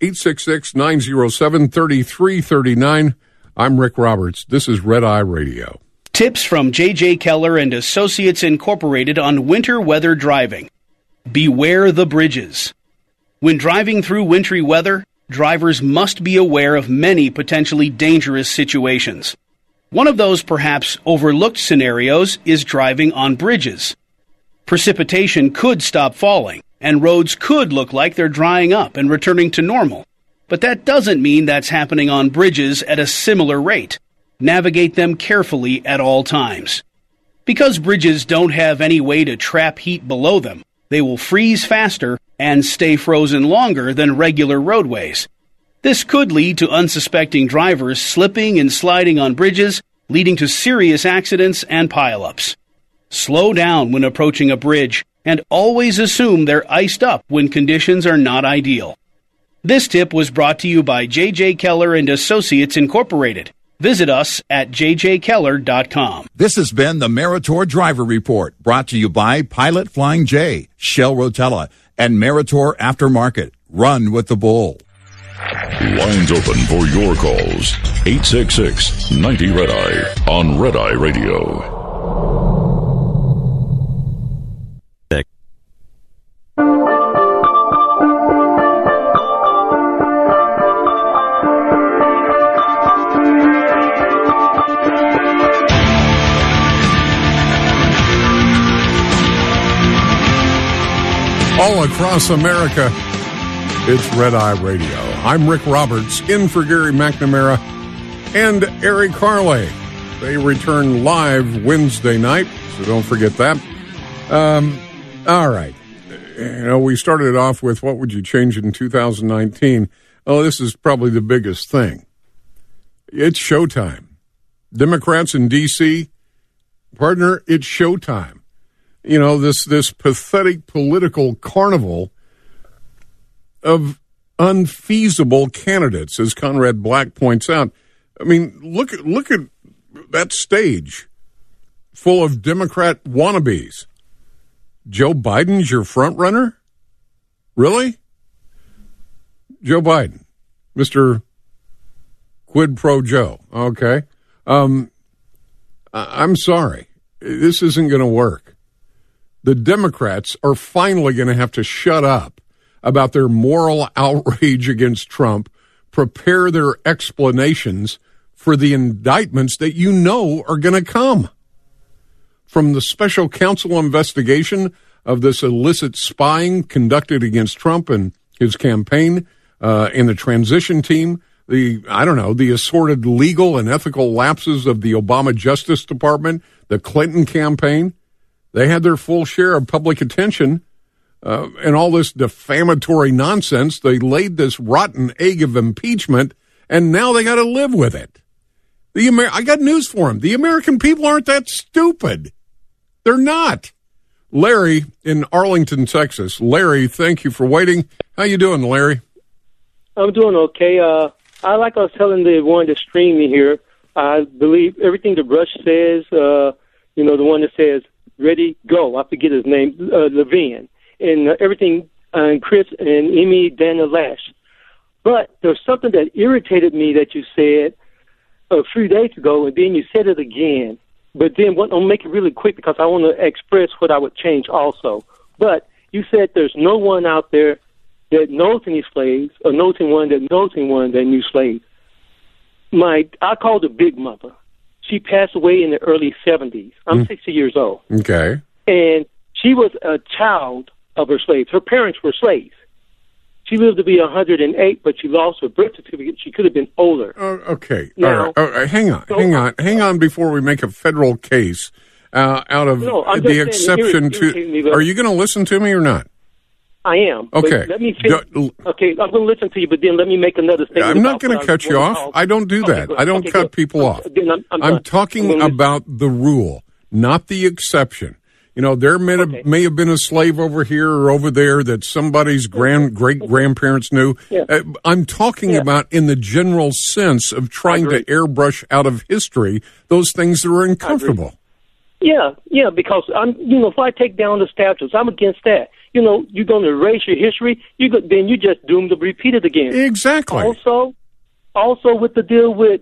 866-907-3339. I'm Rick Roberts. This is Red Eye Radio. Tips from J.J. Keller and Associates Incorporated on winter weather driving. Beware the bridges. When driving through wintry weather, drivers must be aware of many potentially dangerous situations. One of those perhaps overlooked scenarios is driving on bridges. Precipitation could stop falling, and roads could look like they're drying up and returning to normal. But that doesn't mean that's happening on bridges at a similar rate. Navigate them carefully at all times. Because bridges don't have any way to trap heat below them, they will freeze faster and stay frozen longer than regular roadways. This could lead to unsuspecting drivers slipping and sliding on bridges, leading to serious accidents and pileups. Slow down when approaching a bridge, and always assume they're iced up when conditions are not ideal. This tip was brought to you by J.J. Keller and Associates Incorporated. Visit us at jjkeller.com. This has been the Meritor Driver Report, brought to you by Pilot Flying J, Shell Rotella, and Meritor Aftermarket. Run with the bull. Lines open for your calls. 866-90-RED-EYE on Red Eye Radio. All across America, it's Red Eye Radio. I'm Rick Roberts, in for Gary McNamara and Eric Carley. They return live Wednesday night, so don't forget that. All right. We started off with what would you change in 2019? oh, this is probably the biggest thing. It's showtime. Democrats in D.C., partner, it's showtime. You know, this pathetic political carnival of unfeasible candidates, as Conrad Black points out. I mean, look at that stage full of Democrat wannabes. Joe Biden's your front runner? Really? Joe Biden, Mr. Quid Pro Joe. Okay. I'm sorry. This isn't going to work. The Democrats are finally going to have to shut up about their moral outrage against Trump, prepare their explanations for the indictments that you know are going to come. From the special counsel investigation of this illicit spying conducted against Trump and his campaign and the transition team, the assorted legal and ethical lapses of the Obama Justice Department, the Clinton campaign, they had their full share of public attention and all this defamatory nonsense. They laid this rotten egg of impeachment, and now they got to live with it. I got news for them. The American people aren't that stupid. They're not. Larry in Arlington, Texas. Larry, thank you for waiting. How you doing, Larry? I'm doing okay. Like I was telling the one to stream me here, I believe everything the Rush says, the one that says, ready, go. I forget his name, Levine. And everything, Chris and Amy Daniel Lash. But there's something that irritated me that you said a few days ago, and then you said it again. But then I'll make it really quick because I want to express what I would change also. But you said there's no one out there that knows any slaves or knows anyone that knows anyone that knew slaves. I called her Big Mother. She passed away in the early 70s. I'm 60 years old. Okay. And she was a child of her slaves. Her parents were slaves. She lived to be 108, but she lost her birth certificate. She could have been older. Okay. Now, all right. Hang on before we make a federal case out of the exception to... Are you going to listen to me or not? I am. Okay. Let me finish. Okay, I'm going to listen to you, but then let me make another statement. I'm not going to cut you off. I don't do that. I don't cut people off. I'm talking about the rule, not the exception. There may have been a slave over here or over there that somebody's great-grandparents knew. Yeah. I'm talking about in the general sense of trying to airbrush out of history those things that are uncomfortable. Yeah, because if I take down the statutes, I'm against that. You're going to erase your history, then you just doomed to repeat it again. Exactly. Also with the deal with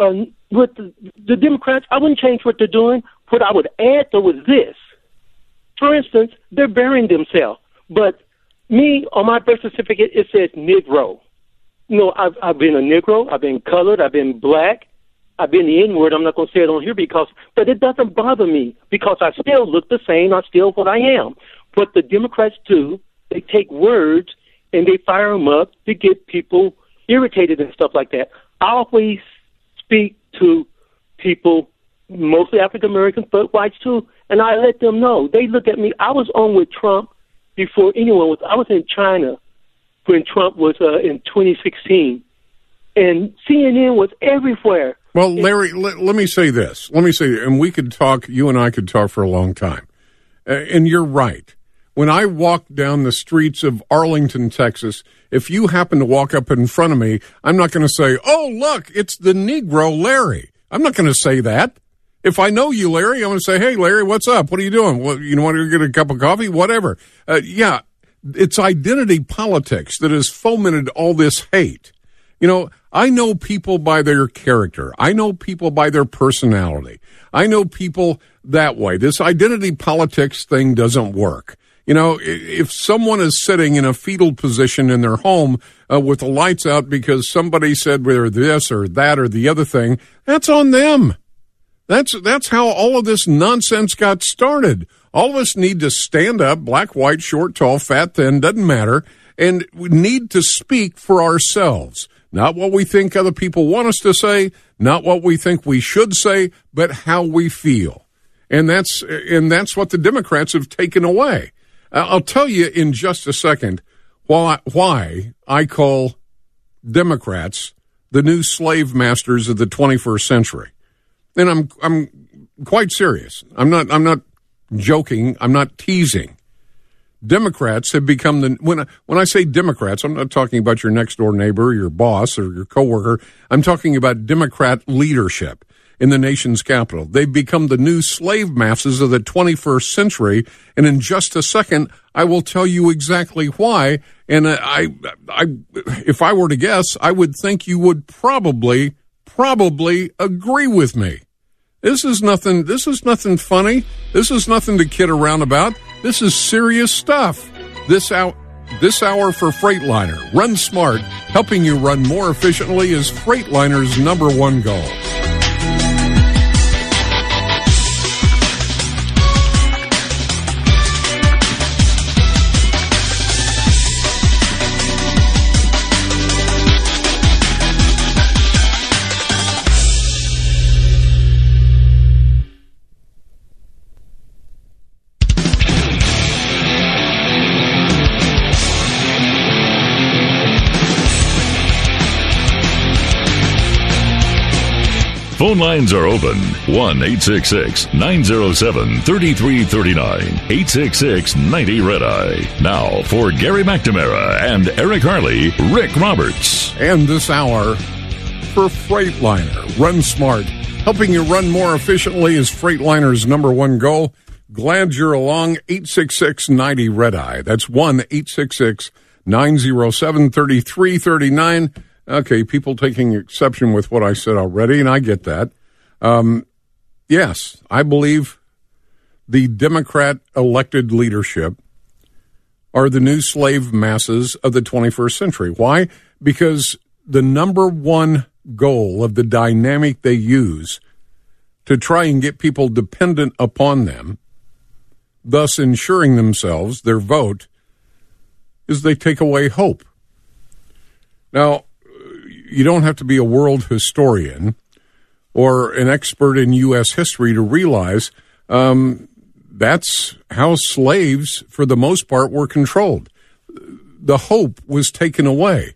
the Democrats, I wouldn't change what they're doing. What I would add, though, is this. For instance, they're burying themselves. But me, on my birth certificate, it says Negro. I've been a Negro, I've been colored, I've been black, I've been the N-word. I'm not going to say it on here but it doesn't bother me because I still look the same. I'm still what I am. What the Democrats do, they take words and they fire them up to get people irritated and stuff like that. I always speak to people, mostly African Americans, but whites too, and I let them know. They look at me. I was on with Trump before anyone was. I was in China when Trump was in 2016, and CNN was everywhere. Well, Larry, let me say this. And you and I could talk for a long time. And you're right. When I walk down the streets of Arlington, Texas, if you happen to walk up in front of me, I'm not going to say, oh, look, it's the Negro Larry. I'm not going to say that. If I know you, Larry, I'm going to say, hey, Larry, what's up? What are you doing? Well, want to get a cup of coffee? Whatever. It's identity politics that has fomented all this hate. I know people by their character. I know people by their personality. I know people that way. This identity politics thing doesn't work. If someone is sitting in a fetal position in their home with the lights out because somebody said whether this or that or the other thing, that's on them. That's how all of this nonsense got started. All of us need to stand up, black, white, short, tall, fat, thin, doesn't matter, and we need to speak for ourselves. Not what we think other people want us to say, not what we think we should say, but how we feel. And that's what the Democrats have taken away. I'll tell you in just a second why I call Democrats the new slave masters of the 21st century. And I'm quite serious. I'm not joking. I'm not teasing. Democrats have become when I say Democrats, I'm not talking about your next door neighbor, your boss, or your coworker. I'm talking about Democrat leadership in the nation's capital. They've become the new slave masters of the 21st century, and in just a second, I will tell you exactly why. And if I were to guess, I would think you would probably agree with me. This is nothing funny. This is nothing to kid around about. This is serious stuff. This hour for Freightliner. Run smart. Helping you run more efficiently is Freightliner's number one goal. Phone lines are open. 1-866-907-3339. 866-90-RED-EYE. Now, for Gary McNamara and Eric Harley, Rick Roberts. And this hour for Freightliner. Run smart. Helping you run more efficiently is Freightliner's number one goal. Glad you're along. 866-90-RED-EYE. That's 1-866-907-3339. Okay, people taking exception with what I said already, and I get that. Yes, I believe the Democrat elected leadership are the new slave masses of the 21st century. Why? Because the number one goal of the dynamic they use to try and get people dependent upon them, thus ensuring themselves their vote, is they take away hope. Now, you don't have to be a world historian or an expert in U.S. history to realize that's how slaves, for the most part, were controlled. The hope was taken away.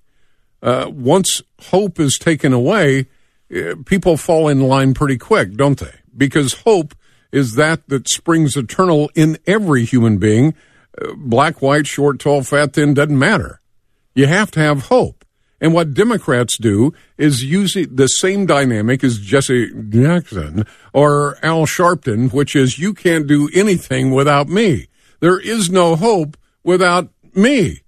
Once hope is taken away, people fall in line pretty quick, don't they? Because hope is that springs eternal in every human being. Black, white, short, tall, fat, thin, doesn't matter. You have to have hope. And what Democrats do is use the same dynamic as Jesse Jackson or Al Sharpton, which is you can't do anything without me. There is no hope without me.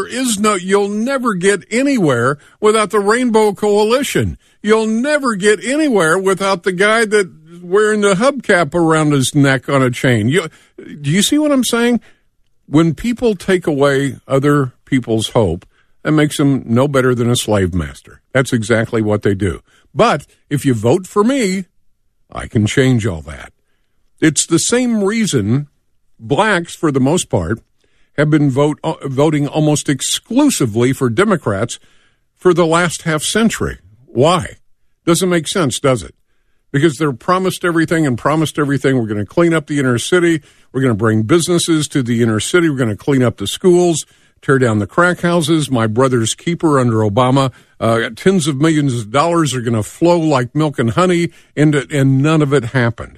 You'll never get anywhere without the Rainbow Coalition. You'll never get anywhere without the guy that's wearing the hubcap around his neck on a chain. Do you see what I'm saying? When people take away other people's hope, that makes them no better than a slave master. That's exactly what they do. But if you vote for me, I can change all that. It's the same reason blacks, for the most part, have been voting almost exclusively for Democrats for the last half century. Why? Doesn't make sense, does it? Because they're promised everything. We're going to clean up the inner city. We're going to bring businesses to the inner city. We're going to clean up the schools, tear down the crack houses. My brother's keeper under Obama. Tens of millions of dollars are going to flow like milk and honey, and none of it happened.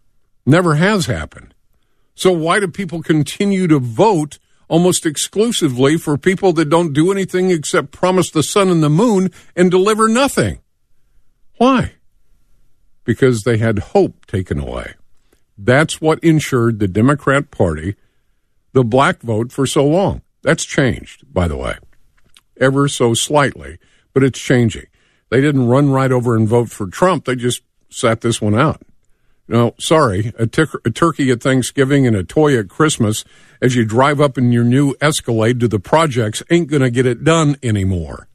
Never has happened. So why do people continue to vote almost exclusively for people that don't do anything except promise the sun and the moon and deliver nothing? Why? Because they had hope taken away. That's what ensured the Democrat Party the black vote for so long. That's changed, by the way, ever so slightly, but it's changing. They didn't run right over and vote for Trump. They just sat this one out. No, sorry, a turkey at Thanksgiving and a toy at Christmas as you drive up in your new Escalade to the projects ain't going to get it done anymore.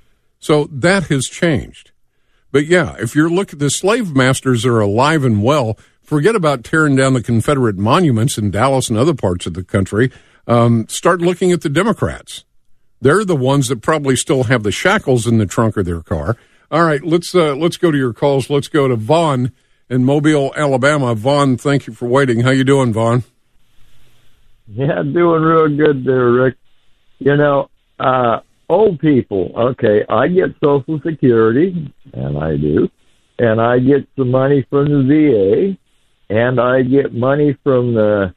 So that has changed. But yeah, if you're looking, the slave masters are alive and well. Forget about tearing down the Confederate monuments in Dallas and other parts of the country. Start looking at the Democrats. They're the ones that probably still have the shackles in the trunk of their car. All right, let's go to your calls. Let's go to Vaughn in Mobile, Alabama. Vaughn, thank you for waiting. How you doing, Vaughn? Yeah, doing real good there, Rick. You know, old people. Okay, I get Social Security, and I do, and I get some money from the VA, and I get money from the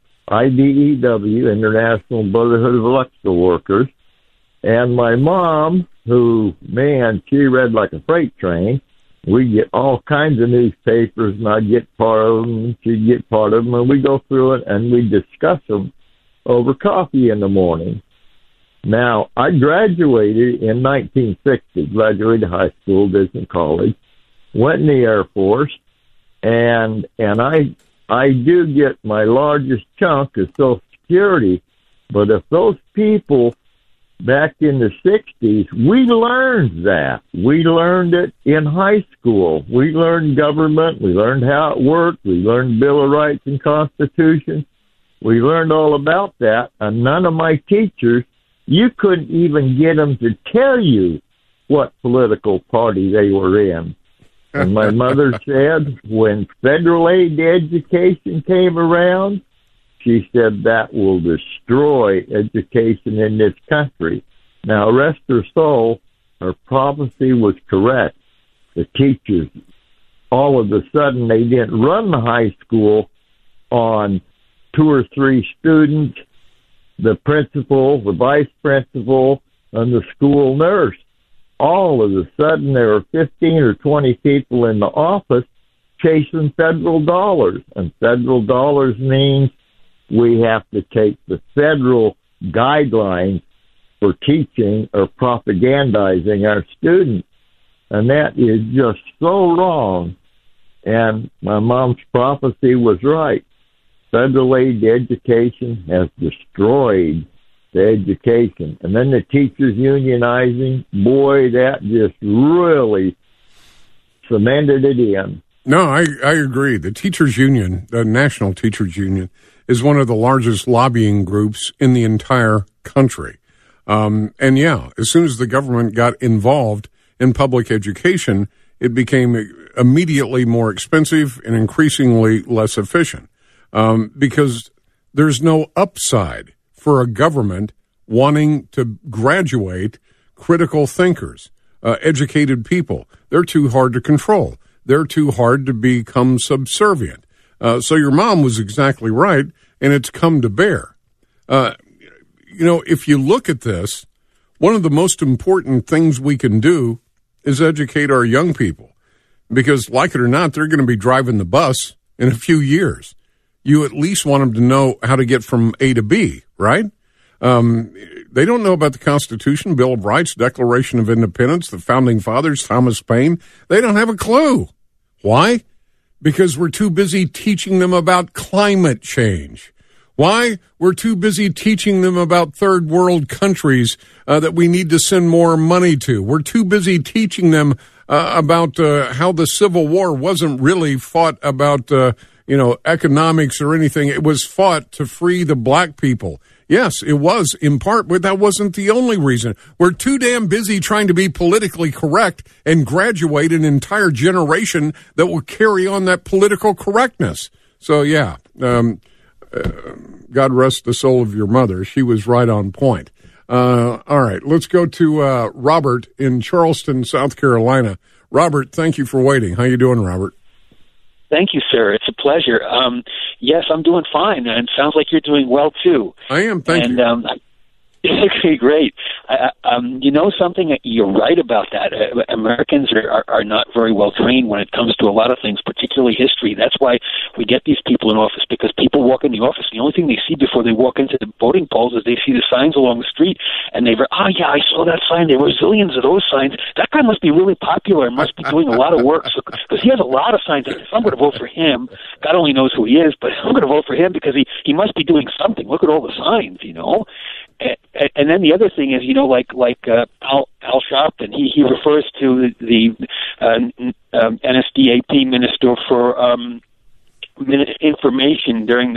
IBEW, International Brotherhood of Electrical Workers, and my mom, who, man, she read like a freight train. We get all kinds of newspapers, and I'd get part of them, and she'd get part of them, and we go through it, and we discuss them over coffee in the morning. Now, I graduated in 1960, graduated high school, business college, went in the Air Force, and I do get my largest chunk of Social Security, but if those people back in the 60s, we learned that. We learned it in high school. We learned government. We learned how it worked. We learned Bill of Rights and Constitution. We learned all about that, and none of my teachers, you couldn't even get them to tell you what political party they were in. And my mother said when federal aid to education came around, she said that will destroy education in this country. Now, rest her soul, her prophecy was correct. The teachers, all of a sudden, they didn't run the high school on 2 or 3 students, the principal, the vice principal, and the school nurse. All of a sudden, there were 15 or 20 people in the office chasing federal dollars. And federal dollars means we have to take the federal guidelines for teaching or propagandizing our students. And that is just so wrong. And my mom's prophecy was right. Federal aid to education has destroyed the education. And then the teachers unionizing, boy, that just really cemented it in. No, I agree. The teachers union, the National Teachers Union, is one of the largest lobbying groups in the entire country. And yeah, as soon as the government got involved in public education, it became immediately more expensive and increasingly less efficient. Because there's no upside for a government wanting to graduate critical thinkers, educated people. They're too hard to control. They're too hard to become subservient. So your mom was exactly right, and it's come to bear. If you look at this, one of the most important things we can do is educate our young people. Because, like it or not, they're going to be driving the bus in a few years. You at least want them to know how to get from A to B, right? They don't know about the Constitution, Bill of Rights, Declaration of Independence, the Founding Fathers, Thomas Paine. They don't have a clue. Why? Because we're too busy teaching them about climate change. Why? We're too busy teaching them about third world countries that we need to send more money to. We're too busy teaching them about how the Civil War wasn't really fought about economics or anything. It was fought to free the black people. Yes, it was in part, but that wasn't the only reason. We're too damn busy trying to be politically correct and graduate an entire generation that will carry on that political correctness. So, yeah, God rest the soul of your mother. She was right on point. All right, let's go to Robert in Charleston, South Carolina. Robert, thank you for waiting. How you doing, Robert? Thank you, sir. It's a pleasure. Yes, I'm doing fine, and it sounds like you're doing well, too. I am, thank you. Okay, great. You know something? You're right about that. Americans are not very well trained when it comes to a lot of things, particularly history. That's why we get these people in office, because people walk in the office, the only thing they see before they walk into the voting polls is they see the signs along the street, and they go, oh, yeah, I saw that sign. There were zillions of those signs. That guy must be really popular and must be doing a lot of work, because he has a lot of signs. So I'm going to vote for him. God only knows who he is, but I'm going to vote for him because he must be doing something. Look at all the signs, you know. And then the other thing is, Al Sharpton, he refers to the NSDAP minister for information during the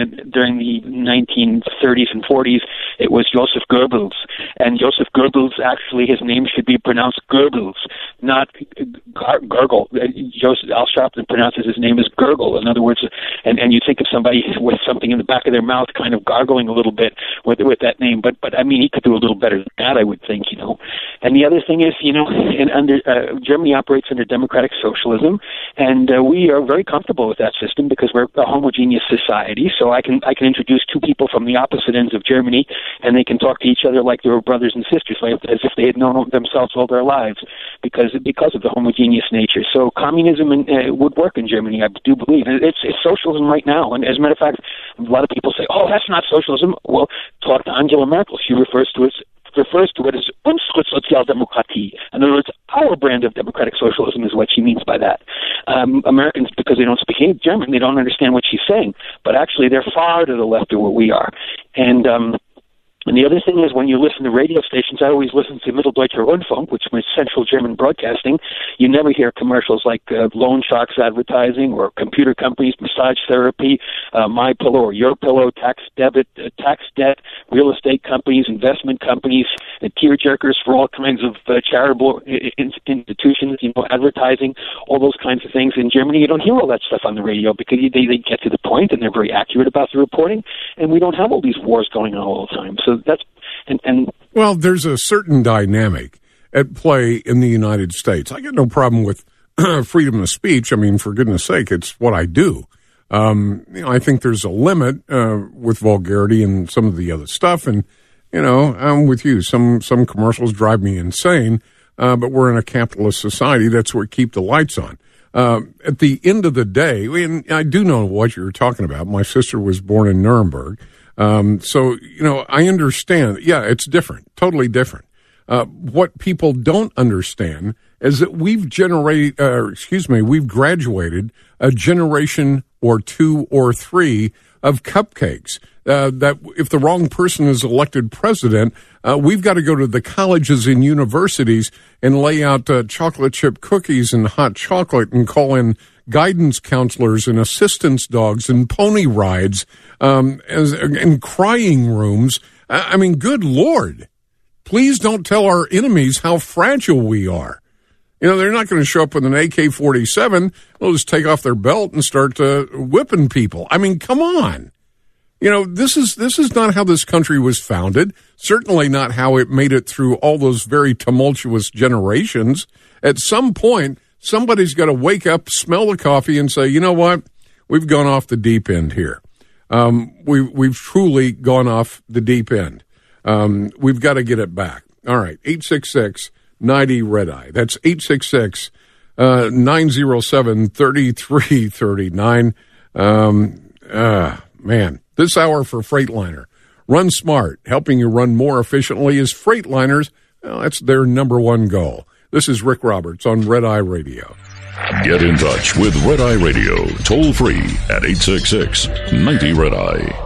1930s and 40s, it was Joseph Goebbels. And Joseph Goebbels, actually, his name should be pronounced Goebbels, not Gurgle. Joseph Al Sharpton pronounces his name as Gurgle. In other words, and you think of somebody with something in the back of their mouth kind of gargling a little bit with that name. But I mean, he could do a little better than that, I would think, you know. And the other thing is, you know, Germany operates under democratic socialism, and we are very comfortable with that system because we're a homogeneous society. So I can introduce two people from the opposite ends of Germany, and they can talk to each other like they were brothers and sisters, like as if they had known themselves all their lives, because of the homogeneous nature. So communism would work in Germany, I do believe. It's socialism right now, and as a matter of fact, a lot of people say, "Oh, that's not socialism." Well, talk to Angela Merkel. She refers to it as unsere Sozialdemokratie. In other words, our brand of democratic socialism is what she means by that. Americans, because they don't speak German, they don't understand what she's saying. But actually, they're far to the left of what we are. And the other thing is, when you listen to radio stations, I always listen to Mitteldeutscher Rundfunk, which is Central German Broadcasting. You never hear commercials like loan sharks advertising or computer companies, massage therapy, My Pillow or Your Pillow, tax debt, real estate companies, investment companies, and tearjerkers for all kinds of charitable institutions, you know, advertising, all those kinds of things. In Germany, you don't hear all that stuff on the radio because they get to the point and they're very accurate about the reporting, and we don't have all these wars going on all the time. So that's well, there's a certain dynamic at play in the United States. I got no problem with freedom of speech. I mean, for goodness sake, it's what I do. You know, I think there's a limit with vulgarity and some of the other stuff. And, you know, I'm with you. Some commercials drive me insane, but we're in a capitalist society. That's where we keep the lights on. At the end of the day, and I do know what you're talking about. My sister was born in Nuremberg. So, you know, I understand. Yeah, it's different, totally different. What people don't understand is that we've graduated a generation or two or three of cupcakes. That if the wrong person is elected president, we've got to go to the colleges and universities and lay out chocolate chip cookies and hot chocolate and call in guidance counselors and assistance dogs and pony rides and crying rooms. I mean, good Lord. Please don't tell our enemies how fragile we are. You know, they're not going to show up with an AK-47. They'll just take off their belt and start whipping people. I mean, come on. You know, this is not how this country was founded. Certainly not how it made it through all those very tumultuous generations. At some point, somebody's got to wake up, smell the coffee, and say, you know what? We've gone off the deep end here. We've truly gone off the deep end. We've got to get it back. All right, 866-90-RED-EYE. That's 866-907-3339. Man, this hour for Freightliner. Run smart. Helping you run more efficiently is Freightliners. Well, that's their number one goal. This is Rick Roberts on Red Eye Radio. Get in touch with Red Eye Radio, toll free at 866-90-RED-EYE.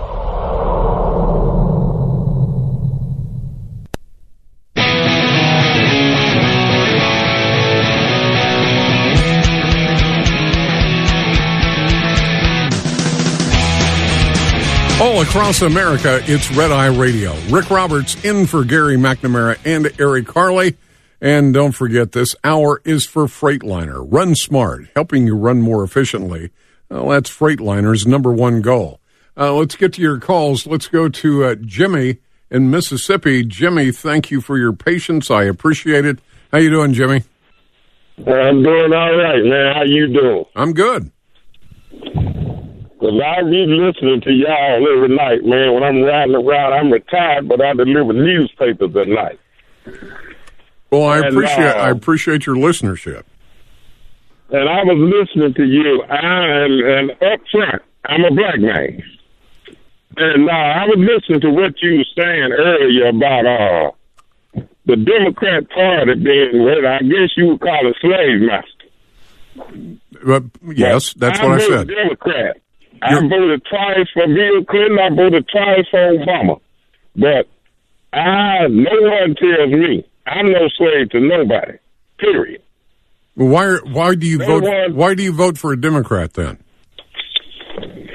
All across America, it's Red Eye Radio. Rick Roberts in for Gary McNamara and Eric Harley. And don't forget, this hour is for Freightliner. Run smart, helping you run more efficiently. Well, that's Freightliner's number one goal. Let's get to your calls. Let's go to Jimmy in Mississippi. Jimmy, thank you for your patience. I appreciate it. How you doing, Jimmy? I'm doing all right, man. How you doing? I'm good. Because I be listening to y'all every night, man. When I'm riding around, I'm retired, but I deliver newspapers at night. Well, I appreciate your listenership. And I was listening to you, and up front, I'm a black man. And I was listening to what you were saying earlier about the Democrat Party being what I guess you would call a slave master. Yes, that's what I said. I'm a Democrat. I voted twice for Bill Clinton. I voted twice for Obama. But no one tells me I'm no slave to nobody. Period. Well, why do you vote? Why do you vote for a Democrat then?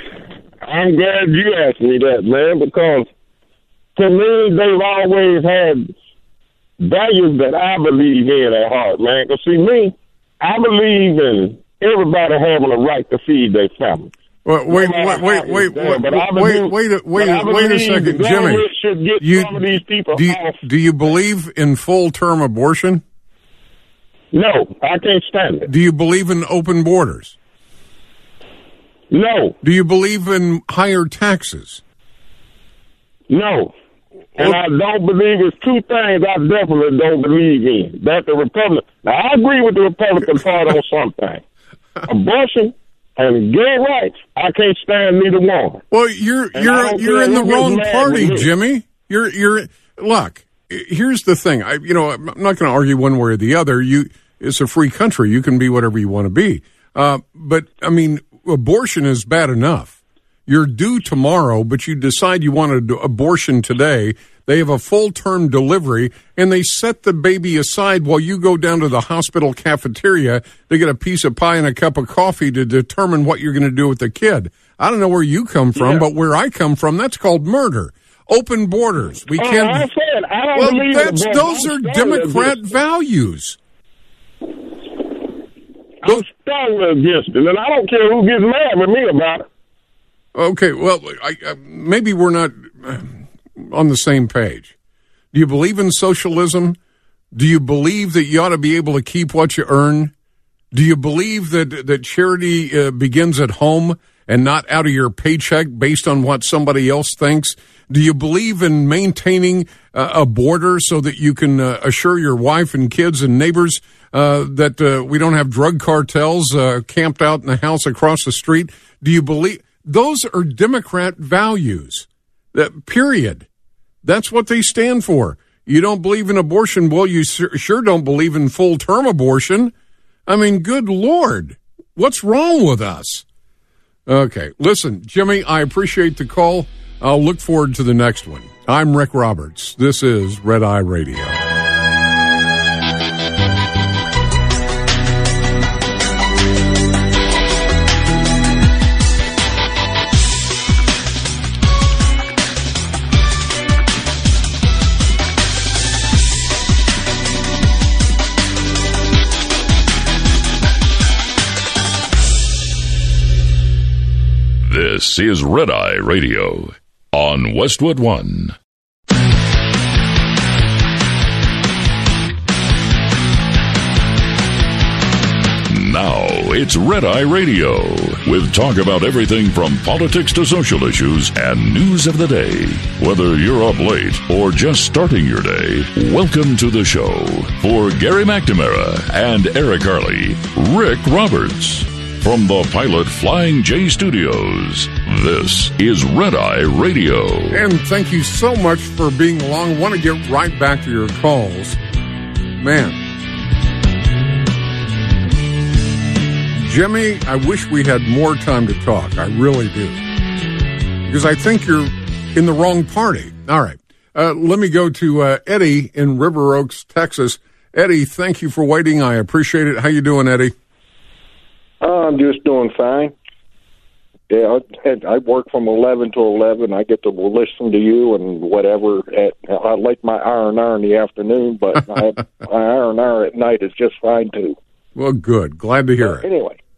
I'm glad you asked me that, man, because to me, they've always had values that I believe in at heart, man. Because see, me, I believe in everybody having a right to feed their family. Well, wait a second, Jimmy. Do you believe in full-term abortion? No, I can't stand it. Do you believe in open borders? No. Do you believe in higher taxes? No. And I don't believe it's two things I definitely don't believe in. That the Republican. Now, I agree with the Republican Party on something. Abortion and gay rights, I can't stand neither one. Well, you're in the wrong party, Jimmy. Look, here's the thing. I'm not going to argue one way or the other. It's a free country. You can be whatever you want to be. But I mean, abortion is bad enough. You're due tomorrow, but you decide you want an abortion today. They have a full-term delivery, and they set the baby aside while you go down to the hospital cafeteria to get a piece of pie and a cup of coffee to determine what you're going to do with the kid. I don't know where you come from, but where I come from, that's called murder. Open borders. We can't. I said, I don't believe those are Democrat values. I'm strongly against it, and I don't care who gets mad with me about it. Okay, well, maybe we're not on the same page. Do you believe in socialism? Do you believe that you ought to be able to keep what you earn? Do you believe that charity begins at home and not out of your paycheck based on what somebody else thinks? Do you believe in maintaining a border so that you can assure your wife and kids and neighbors that we don't have drug cartels camped out in the house across the street? Do you believe... Those are Democrat values, period. That's what they stand for. You don't believe in abortion? Well, you sure don't believe in full-term abortion. I mean, good Lord, what's wrong with us? Okay, listen, Jimmy, I appreciate the call. I'll look forward to the next one. I'm Rick Roberts. This is Red Eye Radio. This is Red Eye Radio on Westwood One. Now it's Red Eye Radio with talk about everything from politics to social issues and news of the day. Whether you're up late or just starting your day, welcome to the show. For Gary McNamara and Eric Harley, Rick Roberts. From the Pilot Flying J Studios, this is Red Eye Radio. And thank you so much for being along. I want to get right back to your calls. Man. Jimmy, I wish we had more time to talk. I really do. Because I think you're in the wrong party. All right. Let me go to Eddie in River Oaks, Texas. Eddie, thank you for waiting. I appreciate it. How you doing, Eddie? I'm just doing fine. Yeah, I work from 11 to 11. I get to listen to you and whatever. I like my R&R in the afternoon, but my R&R at night is just fine, too. Well, good. Glad to hear it.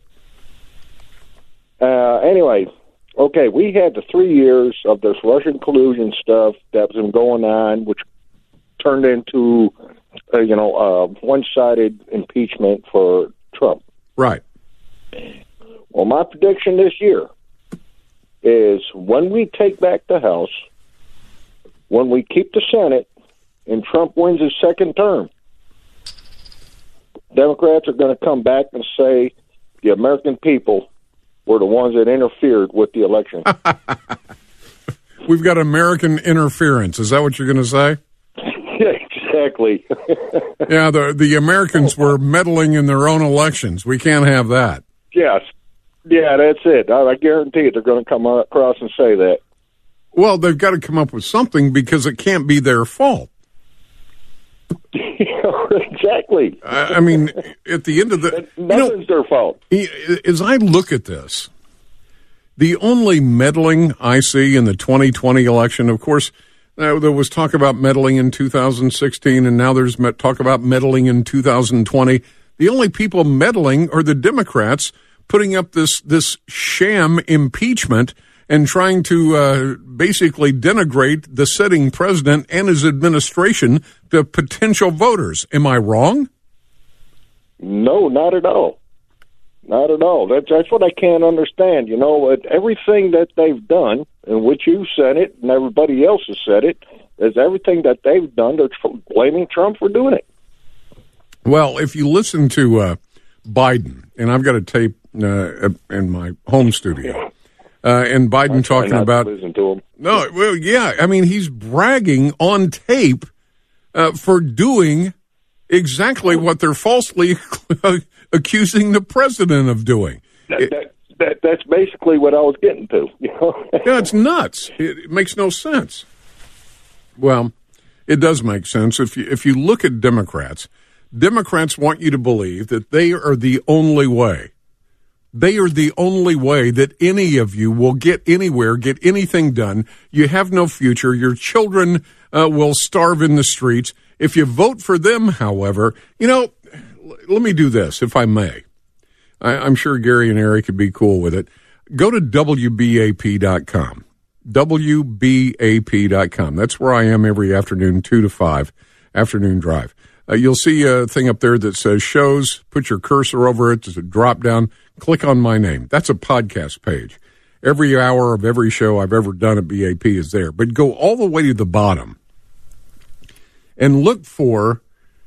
Anyway, okay, we had the 3 years of this Russian collusion stuff that's been going on, which turned into, one-sided impeachment for Trump. Right. Well, my prediction this year is when we take back the House, when we keep the Senate, and Trump wins his second term, Democrats are going to come back and say the American people were the ones that interfered with the election. We've got American interference. Is that what you're going to say? Yeah, exactly. Yeah, the Americans were meddling in their own elections. We can't have that. Yes. Yeah, that's it. I guarantee it. They're going to come across and say that. Well, they've got to come up with something because it can't be their fault. Exactly. I mean, at the end of the... Nothing's their fault. As I look at this, The only meddling I see in the 2020 election, of course, there was talk about meddling in 2016, and now there's talk about meddling in 2020. The only people meddling are the Democrats putting up this sham impeachment and trying to basically denigrate the sitting president and his administration to potential voters. Am I wrong? No, not at all. Not at all. That's what I can't understand. You know, everything that they've done, in which you said it and everybody else has said it, is everything that they've done, they're blaming Trump for doing it. Well, if you listen to Biden, and I've got a tape in my home studio, and Biden talking about... Listen to him. No, well, yeah, I mean, he's bragging on tape for doing exactly what they're falsely accusing the president of doing. That's basically what I was getting to. You know? Yeah, it's nuts. It makes no sense. Well, it does make sense. If you look at Democrats want you to believe that they are the only way. They are the only way that any of you will get anywhere, get anything done. You have no future. Your children will starve in the streets. If you vote for them, however, you know, let me do this, if I may. I'm sure Gary and Eric could be cool with it. Go to WBAP.com. WBAP.com. That's where I am every afternoon, 2 to 5, afternoon drive. You'll see a thing up there that says shows. Put your cursor over it. There's a drop down. Click on my name. That's a podcast page. Every hour of every show I've ever done at BAP is there. But go all the way to the bottom and look for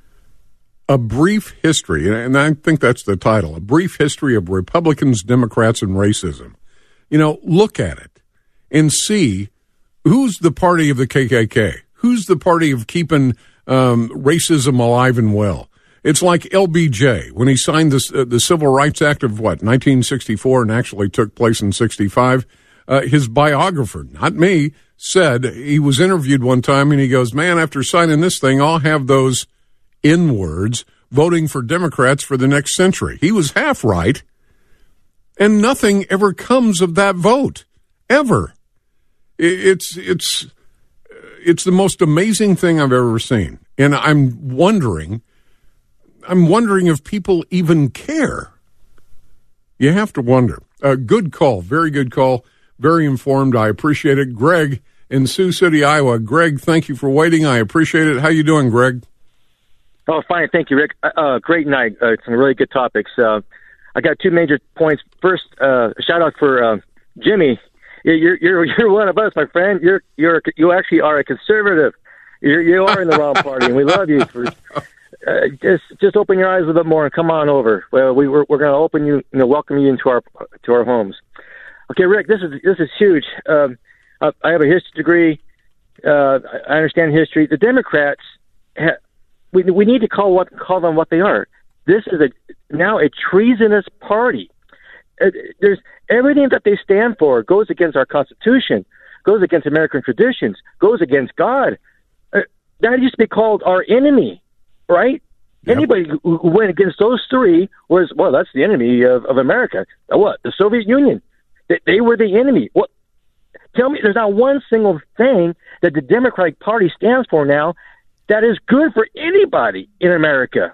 A Brief History, and I think that's the title, A Brief History of Republicans, Democrats, and Racism. You know, look at it and see who's the party of the KKK, who's the party of keeping racism alive and well. It's like LBJ, when he signed the Civil Rights Act of, 1964, and actually took place in 65. His biographer, not me, said, he was interviewed one time, and he goes, man, after signing this thing, I'll have those N-words voting for Democrats for the next century. He was half right, and nothing ever comes of that vote, ever. It's the most amazing thing I've ever seen, and I'm wondering if people even care. You have to wonder. Good call, very good call, very informed. I appreciate it. Greg in Sioux City, Iowa. Greg, thank you for waiting. I appreciate it. How you doing, Greg? Oh, fine. Thank you, Rick. Great night. Some really good topics. I got two major points. First, shout out for Jimmy. You're one of us, my friend. You actually are a conservative. You are in the wrong party, and we love you for just open your eyes a little bit more and come on over. Well, we're going to open you, welcome you into our homes. Okay, Rick, this is huge. I have a history degree. I understand history. The Democrats, we need to call them what they are. This is now a treasonous party. There's everything that they stand for goes against our Constitution, goes against American traditions, goes against God. That used to be called our enemy, right? Yep. Anybody who went against those three that's the enemy of America. What? The Soviet Union. They were the enemy. What? Tell me, there's not one single thing that the Democratic Party stands for now that is good for anybody in America.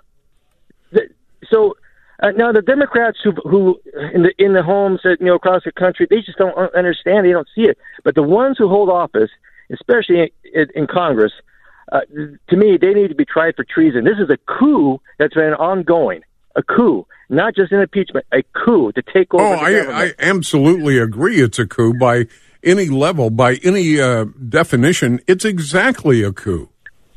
So now the Democrats who in the homes across the country, they just don't understand. They don't see it. But the ones who hold office, especially in Congress, to me, they need to be tried for treason. This is a coup that's been ongoing. A coup, not just an impeachment, a coup to take over the government. I absolutely agree. It's a coup by any level, by any definition. It's exactly a coup.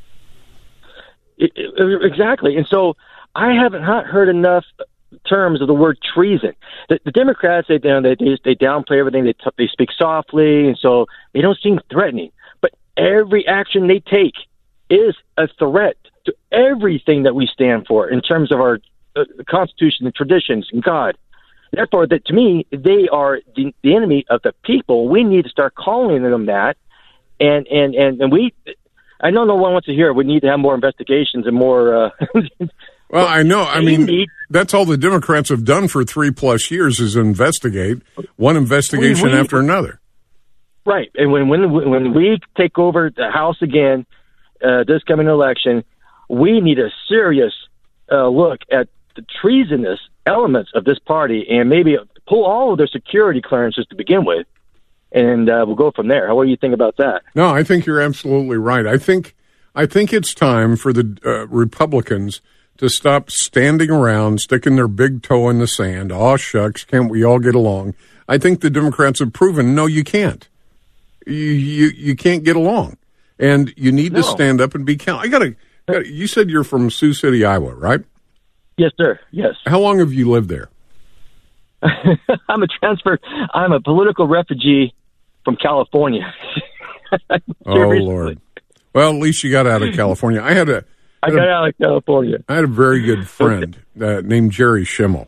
Exactly. And so I haven't heard enough terms of the word treason. The Democrats, they downplay everything. They speak softly, and so they don't seem threatening. But every action they take is a threat to everything that we stand for in terms of our Constitution and traditions and God. Therefore, to me, they are the enemy of the people. We need to start calling them that. And we, I know no one wants to hear it. We need to have more investigations and more Well, I know. I mean, that's all the Democrats have done for 3+ years is investigate one investigation after another. Right. And when we take over the House again, this coming election, we need a serious look at the treasonous elements of this party and maybe pull all of their security clearances to begin with. And we'll go from there. What do you think about that? No, I think you're absolutely right. I think it's time for the Republicans to stop standing around, sticking their big toe in the sand. Aw, shucks, can't we all get along? I think the Democrats have proven, no, you can't. You can't get along. And you need to stand up and be counted. You said you're from Sioux City, Iowa, right? Yes, sir. Yes. How long have you lived there? I'm a political refugee from California. Oh, Lord. Well, at least you got out of California. I got out of California. I had a very good friend named Jerry Schimmel.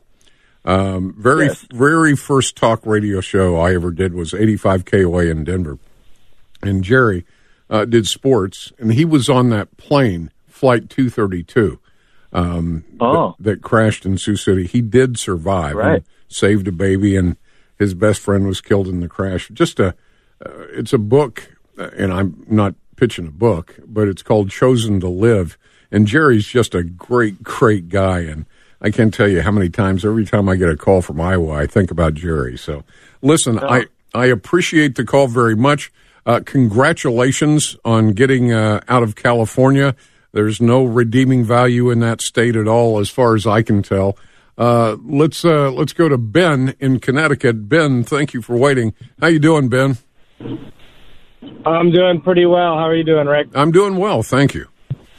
Very first talk radio show I ever did was 85 KOA in Denver. And Jerry did sports, and he was on that plane, Flight 232, that crashed in Sioux City. He did survive. Right. Saved a baby, and his best friend was killed in the crash. It's a book, and I'm not pitching a book, but it's called Chosen to Live. And Jerry's just a great, great guy, and I can't tell you how many times, every time I get a call from Iowa, I think about Jerry. So, listen, I appreciate the call very much. Congratulations on getting out of California. There's no redeeming value in that state at all, as far as I can tell. Let's go to Ben in Connecticut. Ben, thank you for waiting. How you doing, Ben? I'm doing pretty well. How are you doing, Rick? I'm doing well, thank you.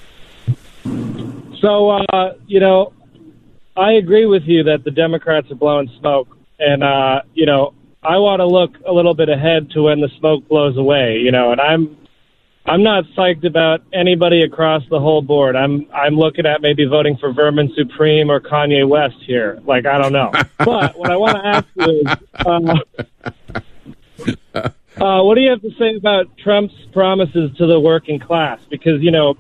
So, I agree with you that the Democrats are blowing smoke, and I want to look a little bit ahead to when the smoke blows away. And I'm not psyched about anybody across the whole board. I'm looking at maybe voting for Vermin Supreme or Kanye West here. Like, I don't know. But what I want to ask you is, what do you have to say about Trump's promises to the working class? Because,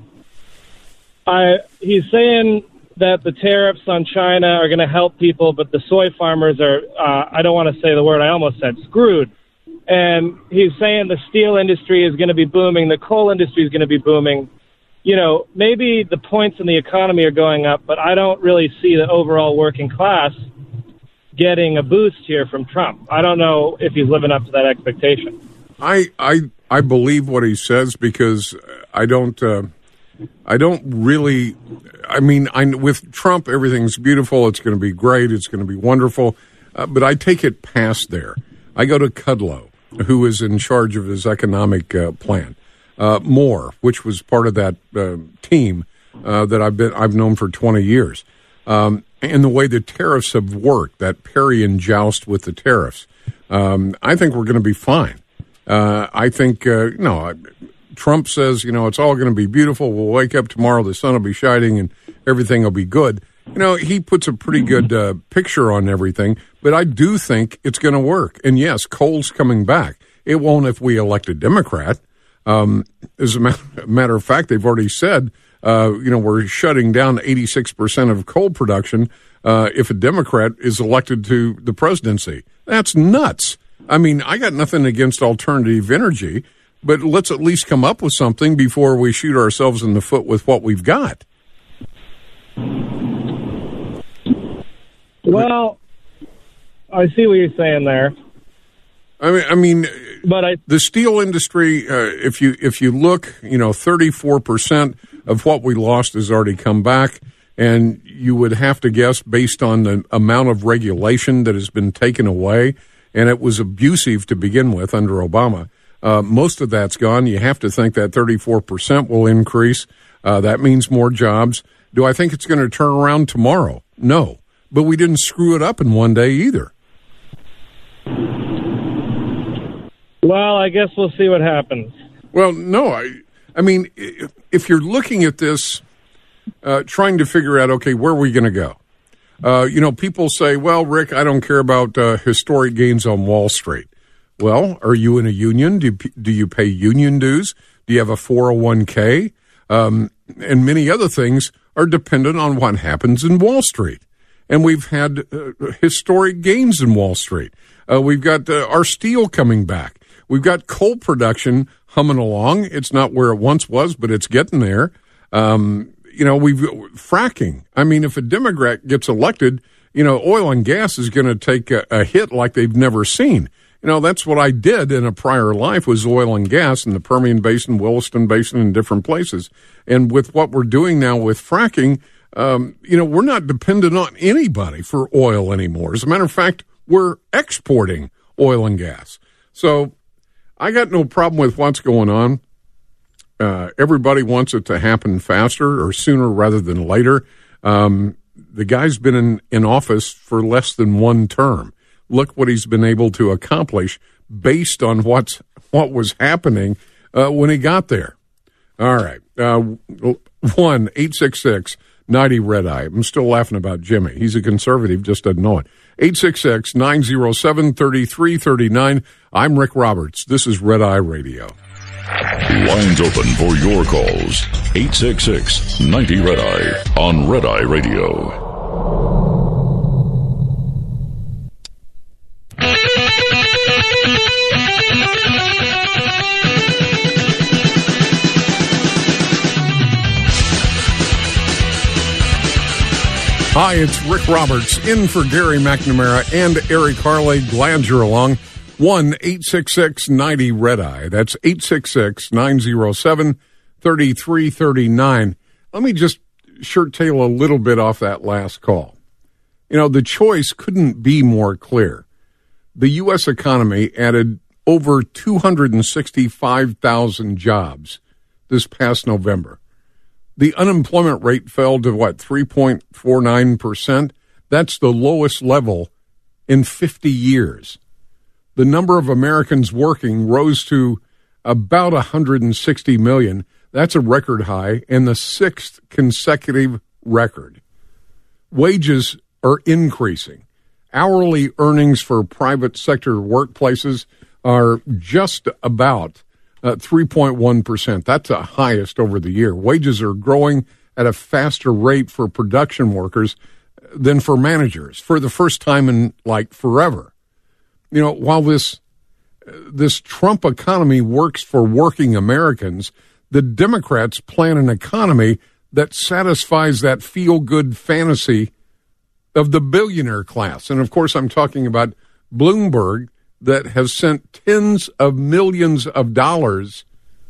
he's saying that the tariffs on China are going to help people, but the soy farmers are, I don't want to say the word I almost said, screwed. And he's saying the steel industry is going to be booming, the coal industry is going to be booming. Maybe the points in the economy are going up, but I don't really see the overall working class getting a boost here from Trump. I don't know if he's living up to that expectation. I believe what he says because I don't really. I mean, with Trump, everything's beautiful. It's going to be great. It's going to be wonderful. But I take it past there. I go to Kudlow, who is in charge of his economic plan. Moore, which was part of that team that I've known for 20 years. And the way the tariffs have worked, that parry and joust with the tariffs, I think we're going to be fine. I think, Trump says, it's all going to be beautiful. We'll wake up tomorrow, the sun will be shining, and everything will be good. He puts a pretty good picture on everything, but I do think it's going to work. And yes, coal's coming back. It won't if we elect a Democrat. As a matter of fact, they've already said, we're shutting down 86% of coal production if a Democrat is elected to the presidency. That's nuts. I mean, I got nothing against alternative energy, but let's at least come up with something before we shoot ourselves in the foot with what we've got. Well, I see what you're saying there. I mean, the steel industry. If you look, 34% of what we lost has already come back, and you would have to guess based on the amount of regulation that has been taken away, and it was abusive to begin with under Obama. Most of that's gone. You have to think that 34% will increase. That means more jobs. Do I think it's going to turn around tomorrow? No. But we didn't screw it up in one day either. Well, I guess we'll see what happens. Well, no, I mean, if you're looking at this, trying to figure out, okay, where are we going to go? People say, well, Rick, I don't care about historic gains on Wall Street. Well, are you in a union? Do you pay union dues? Do you have a 401k? And many other things are dependent on what happens in Wall Street. And we've had historic gains in Wall Street. We've got our steel coming back. We've got coal production humming along. It's not where it once was, but it's getting there. We've fracking. I mean, if a Democrat gets elected, oil and gas is going to take a hit like they've never seen. That's what I did in a prior life, was oil and gas in the Permian Basin, Williston Basin, and different places. And with what we're doing now with fracking, we're not dependent on anybody for oil anymore. As a matter of fact, we're exporting oil and gas. So I got no problem with what's going on. Everybody wants it to happen faster or sooner rather than later. The guy's been in office for less than one term. Look what he's been able to accomplish based on what was happening when he got there. All right. 1-866-90-RED-EYE. I'm still laughing about Jimmy. He's a conservative, just doesn't know it. 866-907-3339. I'm Rick Roberts. This is Red Eye Radio. Lines open for your calls. 866-90-RED-EYE on Red Eye Radio. Hi, it's Rick Roberts, in for Gary McNamara and Eric Harley. Glad you're along. 1-866-90-RED-EYE. That's 866-907-3339. Let me just shirt tail a little bit off that last call. The choice couldn't be more clear. The U.S. economy added over 265,000 jobs this past November. The unemployment rate fell to, 3.49%? That's the lowest level in 50 years. The number of Americans working rose to about 160 million. That's a record high and the sixth consecutive record. Wages are increasing. Hourly earnings for private sector workplaces are just about 3.1%. That's the highest over the year. Wages are growing at a faster rate for production workers than for managers for the first time in forever. While this Trump economy works for working Americans, the Democrats plan an economy that satisfies that feel-good fantasy of the billionaire class. And, of course, I'm talking about Bloomberg, that has sent tens of millions of dollars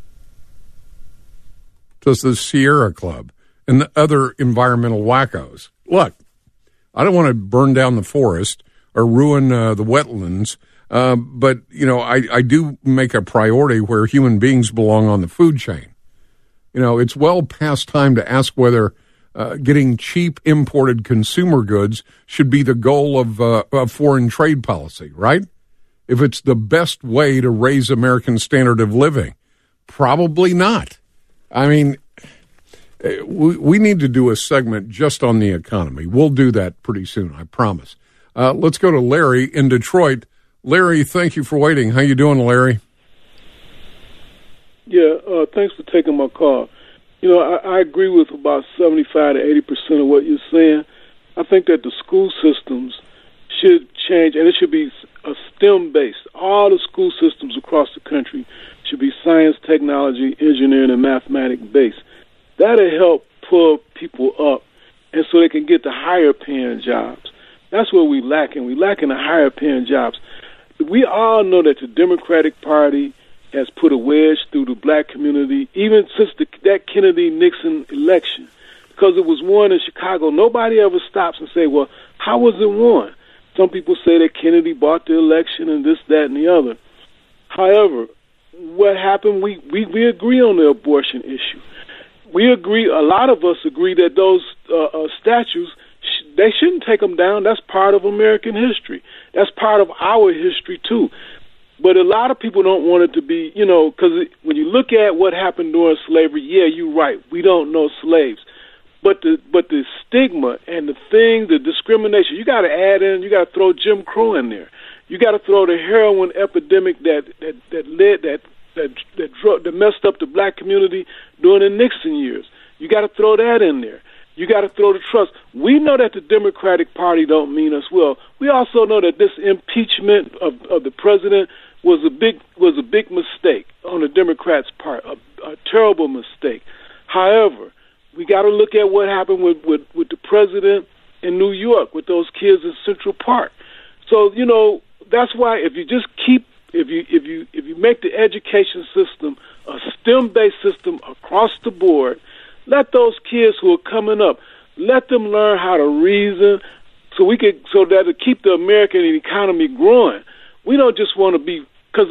to the Sierra Club and the other environmental wackos. Look, I don't want to burn down the forest or ruin the wetlands, but, I do make a priority where human beings belong on the food chain. It's well past time to ask whether getting cheap imported consumer goods should be the goal of foreign trade policy, right? If it's the best way to raise American standard of living. Probably not. I mean, we need to do a segment just on the economy. We'll do that pretty soon, I promise. Let's go to Larry in Detroit. Larry, thank you for waiting. How you doing, Larry? Yeah, thanks for taking my call. I agree with about 75 to 80% of what you're saying. I think that the school systems should change, and it should be a STEM-based. All the school systems across the country should be science, technology, engineering, and mathematics-based. That'll help pull people up, and so they can get the higher-paying jobs. That's where we lacking. We lacking the higher-paying jobs. We all know that the Democratic Party has put a wedge through the black community, even since that Kennedy-Nixon election, because it was won in Chicago. Nobody ever stops and say, well, how was it won? Some people say that Kennedy bought the election and this, that, and the other. However, what happened, we agree on the abortion issue. We agree, a lot of us agree that those statues, they shouldn't take them down. That's part of American history. That's part of our history, too. But a lot of people don't want it to be, because when you look at what happened during slavery, yeah, you're right. We don't know slaves. But the stigma and the discrimination, you got to add in, you got to throw Jim Crow in there. You got to throw the heroin epidemic that messed up the black community during the Nixon years. You got to throw that in there. You got to throw the trust. We know that the Democratic Party don't mean us well. We also know that this impeachment of the president was a big mistake on the Democrats' part, a terrible mistake. However, we got to look at what happened with the president in New York with those kids in Central Park. So that's why if you make the education system a STEM-based system across the board, let those kids who are coming up, let them learn how to reason, so that it keep the American economy growing. We don't just want to be, because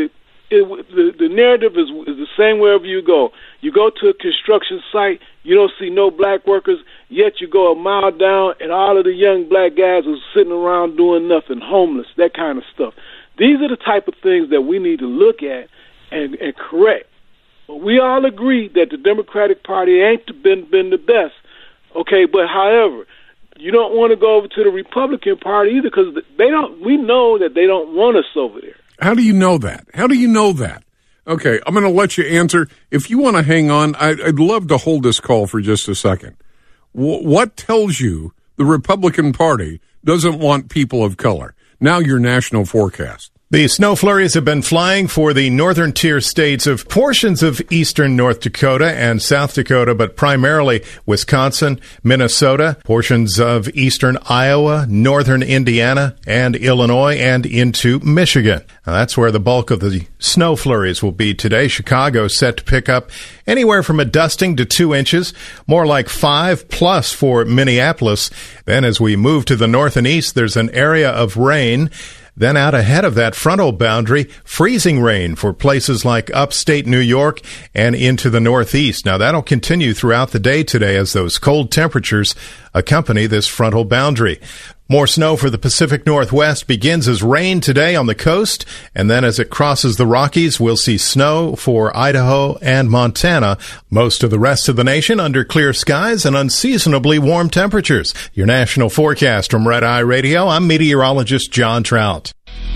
the narrative is the same wherever you go. You go to a construction site, you don't see no black workers, yet you go a mile down and all of the young black guys are sitting around doing nothing, homeless, that kind of stuff. These are the type of things that we need to look at and correct. But we all agree that the Democratic Party ain't been the best. Okay, but however, you don't want to go over to the Republican Party either, because we know that they don't want us over there. How do you know that? Okay, I'm going to let you answer. If you want to hang on, I'd love to hold this call for just a second. What tells you the Republican Party doesn't want people of color? Now your national forecast. The snow flurries have been flying for the northern tier states of portions of eastern North Dakota and South Dakota, but primarily Wisconsin, Minnesota, portions of eastern Iowa, northern Indiana, and Illinois, and into Michigan. Now, that's where the bulk of the snow flurries will be today. Chicago set to pick up anywhere from a dusting to 2 inches, more like 5+ for Minneapolis. Then as we move to the north and east, there's an area of rain. Then out ahead of that frontal boundary, freezing rain for places like upstate New York and into the northeast. Now, that'll continue throughout the day today as those cold temperatures accompany this frontal boundary. More snow for the Pacific Northwest begins as rain today on the coast, and then as it crosses the Rockies, we'll see snow for Idaho and Montana. Most of the rest of the nation under clear skies and unseasonably warm temperatures. Your national forecast from Red Eye Radio, I'm meteorologist John Trout.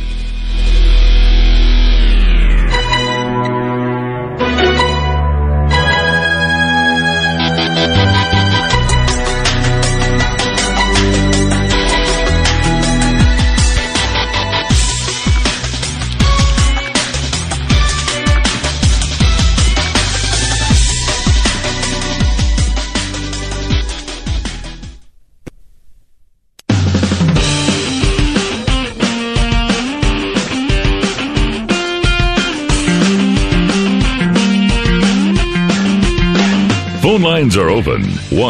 Phone lines are open.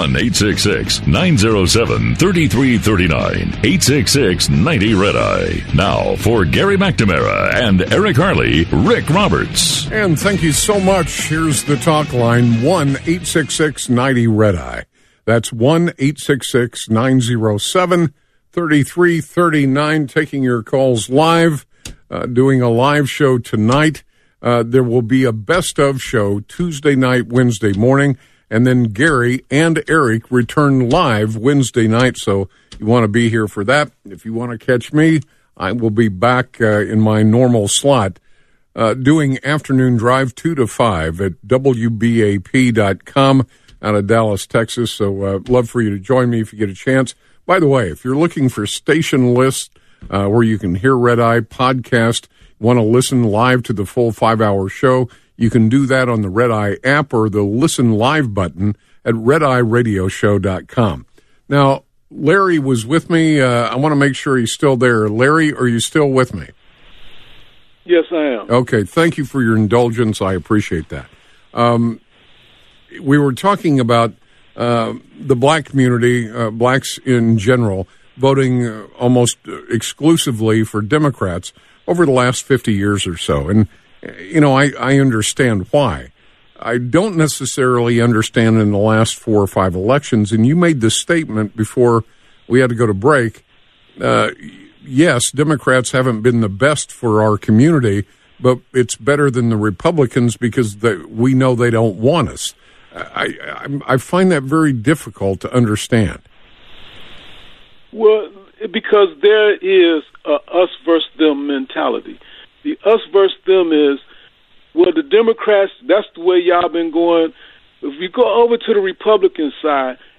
1-866-907-3339. 866-90-RED-EYE. Now, for Gary McNamara and Eric Harley, Rick Roberts. And thank you so much. Here's the talk line, 1-866-90-RED-EYE. That's 1-866-907-3339. Taking your calls live, doing a live show tonight. There will be a best of show Tuesday night, Wednesday morning. And then Gary and Eric return live Wednesday night, so you want to be here for that. If you want to catch me, I will be back in my normal slot doing afternoon drive 2 to 5 at WBAP.com out of Dallas, Texas. So love for you to join me if you get a chance. By the way, if you're looking for station lists where you can hear Red Eye podcast, want to listen live to the full 5-hour show, you can do that on the Red Eye app or the Listen Live button at redeyeradioshow.com. Now, Larry was with me. I want to make sure he's still there. Larry, are you still with me? Yes, I am. Okay, thank you for your indulgence. I appreciate that. We were talking about the black community, blacks in general, voting almost exclusively for Democrats over the last 50 years or so. And I understand why. I don't necessarily understand in the last 4 or 5 elections, and you made the statement before we had to go to break. Yes, Democrats haven't been the best for our community, but it's better than the Republicans because we know they don't want us. I find that very difficult to understand. Well, because there is a us versus them mentality. The us versus them is, well, the Democrats, that's the way y'all been going. If you go over to the Republican side,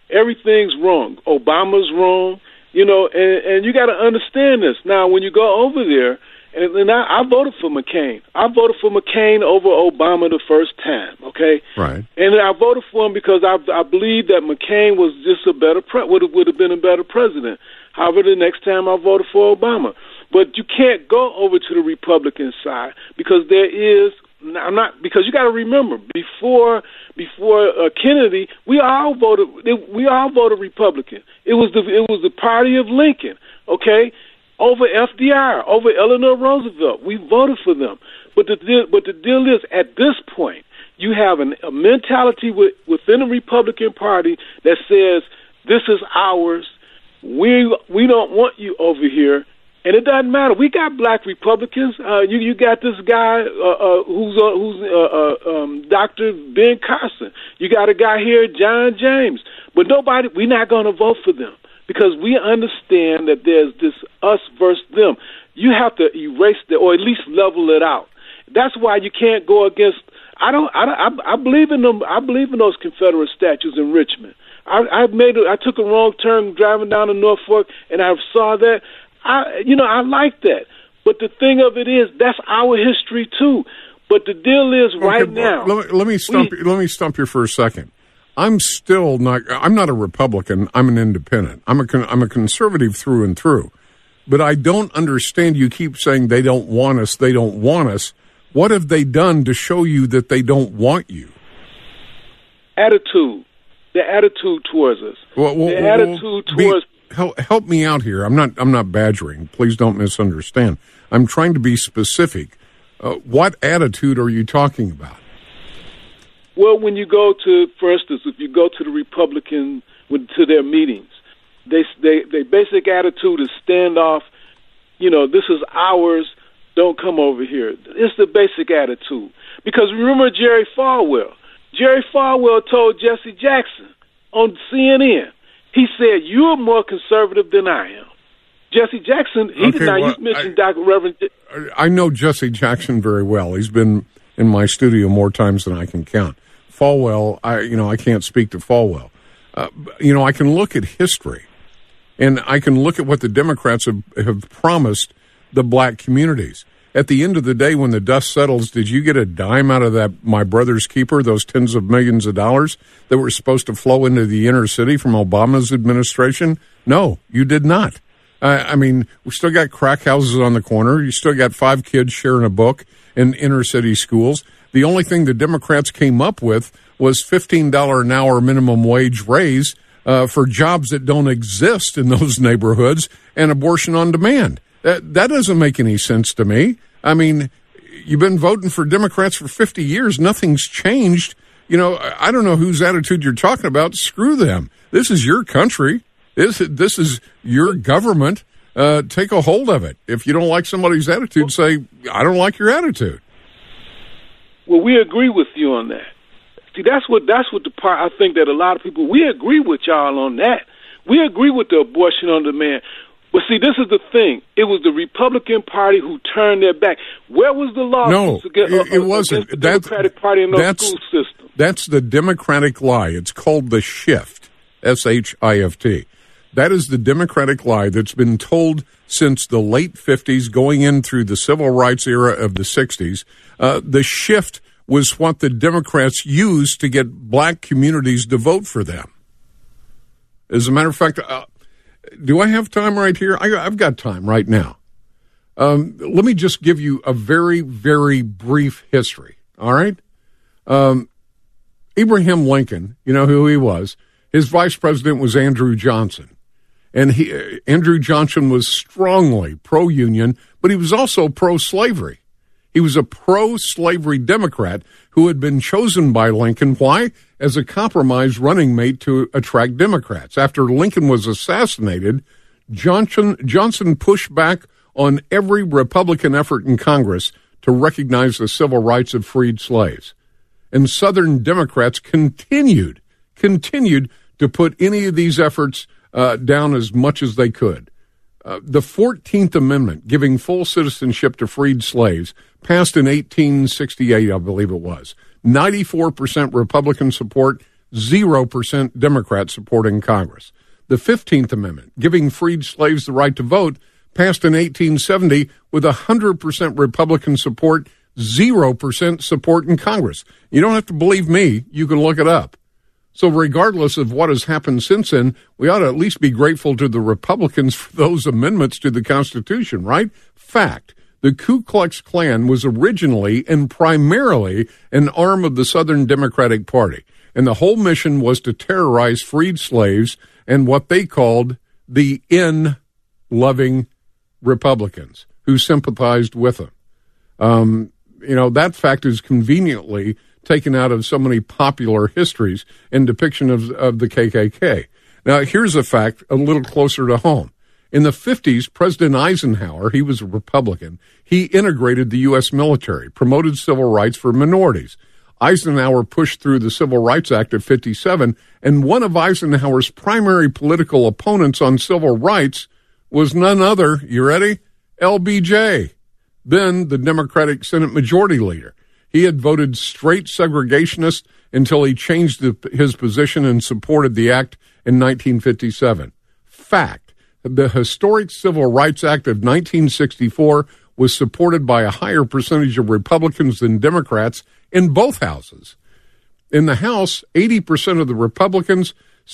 Everything's wrong. Obama's wrong, you know, and you got to understand this. Now, when you go over there, and I voted for McCain. I voted for McCain over Obama the first time, okay? Right. And I voted for him because I believe that McCain was just a better would have been a better president. However, the next time I voted for Obama. But you can't go over to the Republican side because because you got to remember before Kennedy, we all voted Republican. It was the party of Lincoln, okay? Over FDR, over Eleanor Roosevelt, we voted for them. But the deal is, at this point, you have a mentality within the Republican Party that says this is ours. We don't want you over here. And it doesn't matter. We got black Republicans. You got this guy who's Dr. Ben Carson. You got a guy here, John James. But we're not going to vote for them because we understand that there's this us versus them. You have to erase or at least level it out. That's why you can't go against. I believe in them. I believe in those Confederate statues in Richmond. I took a wrong turn driving down to Norfolk, and I saw that. I like that. But the thing of it is, that's our history too. But the deal is now. Let me stop you for a second. I'm not a Republican. I'm an independent. I'm a conservative through and through. But I don't understand. You keep saying they don't want us. They don't want us. What have they done to show you that they don't want you? Attitude. The attitude towards us. Help me out here. I'm not badgering. Please don't misunderstand. I'm trying to be specific. What attitude are you talking about? Well, when you go to, for instance, if you go to the Republican to their meetings, their basic attitude is standoff. This is ours. Don't come over here. It's the basic attitude. Because remember Jerry Falwell. Jerry Falwell told Jesse Jackson on CNN. He said, "You're more conservative than I am." Jesse Jackson, you mentioned Dr. Reverend. I know Jesse Jackson very well. He's been in my studio more times than I can count. Falwell, I can't speak to Falwell. I can look at history, and I can look at what the Democrats have promised the black communities. At the end of the day, when the dust settles, did you get a dime out of that My Brother's Keeper, those tens of millions of dollars that were supposed to flow into the inner city from Obama's administration? No, you did not. We still got crack houses on the corner. You still got 5 kids sharing a book in inner city schools. The only thing the Democrats came up with was $15 an hour minimum wage raise for jobs that don't exist in those neighborhoods and abortion on demand. That doesn't make any sense to me. I mean, you've been voting for Democrats for 50 years. Nothing's changed. I don't know whose attitude you're talking about. Screw them. This is your country. This is your government. Take a hold of it. If you don't like somebody's attitude, say, I don't like your attitude. Well, we agree with you on that. See, that's what the part I think that a lot of people, we agree with y'all on that. We agree with the abortion on demand. But see, this is the thing. It was the Republican Party who turned their back. Where was the law? No, it wasn't. The Democratic Party in the school system. That's the Democratic lie. It's called the shift, SHIFT. That is the Democratic lie that's been told since the late 50s, going in through the civil rights era of the 60s. The shift was what the Democrats used to get black communities to vote for them. As a matter of fact, do I have time right here? I've got time right now. Let me just give you a very, very brief history, all right? Abraham Lincoln, you know who he was. His vice president was Andrew Johnson. And Andrew Johnson was strongly pro-union, but he was also pro-slavery. He was a pro-slavery Democrat who had been chosen by Lincoln. Why? As a compromise running mate to attract Democrats. After Lincoln was assassinated, Johnson pushed back on every Republican effort in Congress to recognize the civil rights of freed slaves. And Southern Democrats continued to put any of these efforts down as much as they could. The 14th Amendment, giving full citizenship to freed slaves, passed in 1868, I believe it was. 94% Republican support, 0% Democrat support in Congress. The 15th Amendment, giving freed slaves the right to vote, passed in 1870 with 100% Republican support, 0% support in Congress. You don't have to believe me. You can look it up. So regardless of what has happened since then, we ought to at least be grateful to the Republicans for those amendments to the Constitution, right? Fact. The Ku Klux Klan was originally and primarily an arm of the Southern Democratic Party, and the whole mission was to terrorize freed slaves and what they called the in-loving Republicans who sympathized with them. That fact is conveniently taken out of so many popular histories and depiction of the KKK. Now, here's a fact a little closer to home. In the 50s, President Eisenhower, he was a Republican, he integrated the U.S. military, promoted civil rights for minorities. Eisenhower pushed through the Civil Rights Act of 57, and one of Eisenhower's primary political opponents on civil rights was none other, you ready? LBJ, then the Democratic Senate Majority Leader. He had voted straight segregationist until he changed his position and supported the act in 1957. Fact. The historic Civil Rights Act of 1964 was supported by a higher percentage of Republicans than Democrats in both houses. In the House, 80% of the Republicans,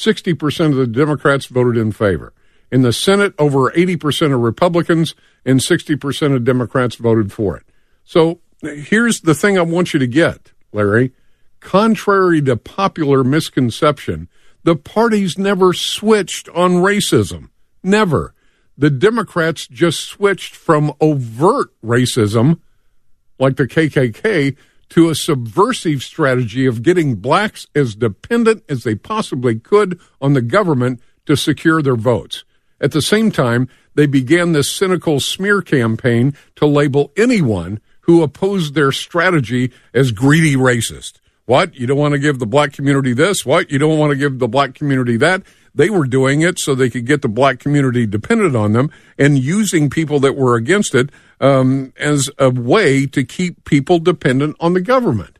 60% of the Democrats voted in favor. In the Senate, over 80% of Republicans and 60% of Democrats voted for it. So here's the thing I want you to get, Larry. Contrary to popular misconception, the parties never switched on racism. Never. The Democrats just switched from overt racism, like the KKK, to a subversive strategy of getting blacks as dependent as they possibly could on the government to secure their votes. At the same time, they began this cynical smear campaign to label anyone who opposed their strategy as greedy racist. What? You don't want to give the black community this? What? You don't want to give the black community that? They were doing it so they could get the black community dependent on them and using people that were against it as a way to keep people dependent on the government.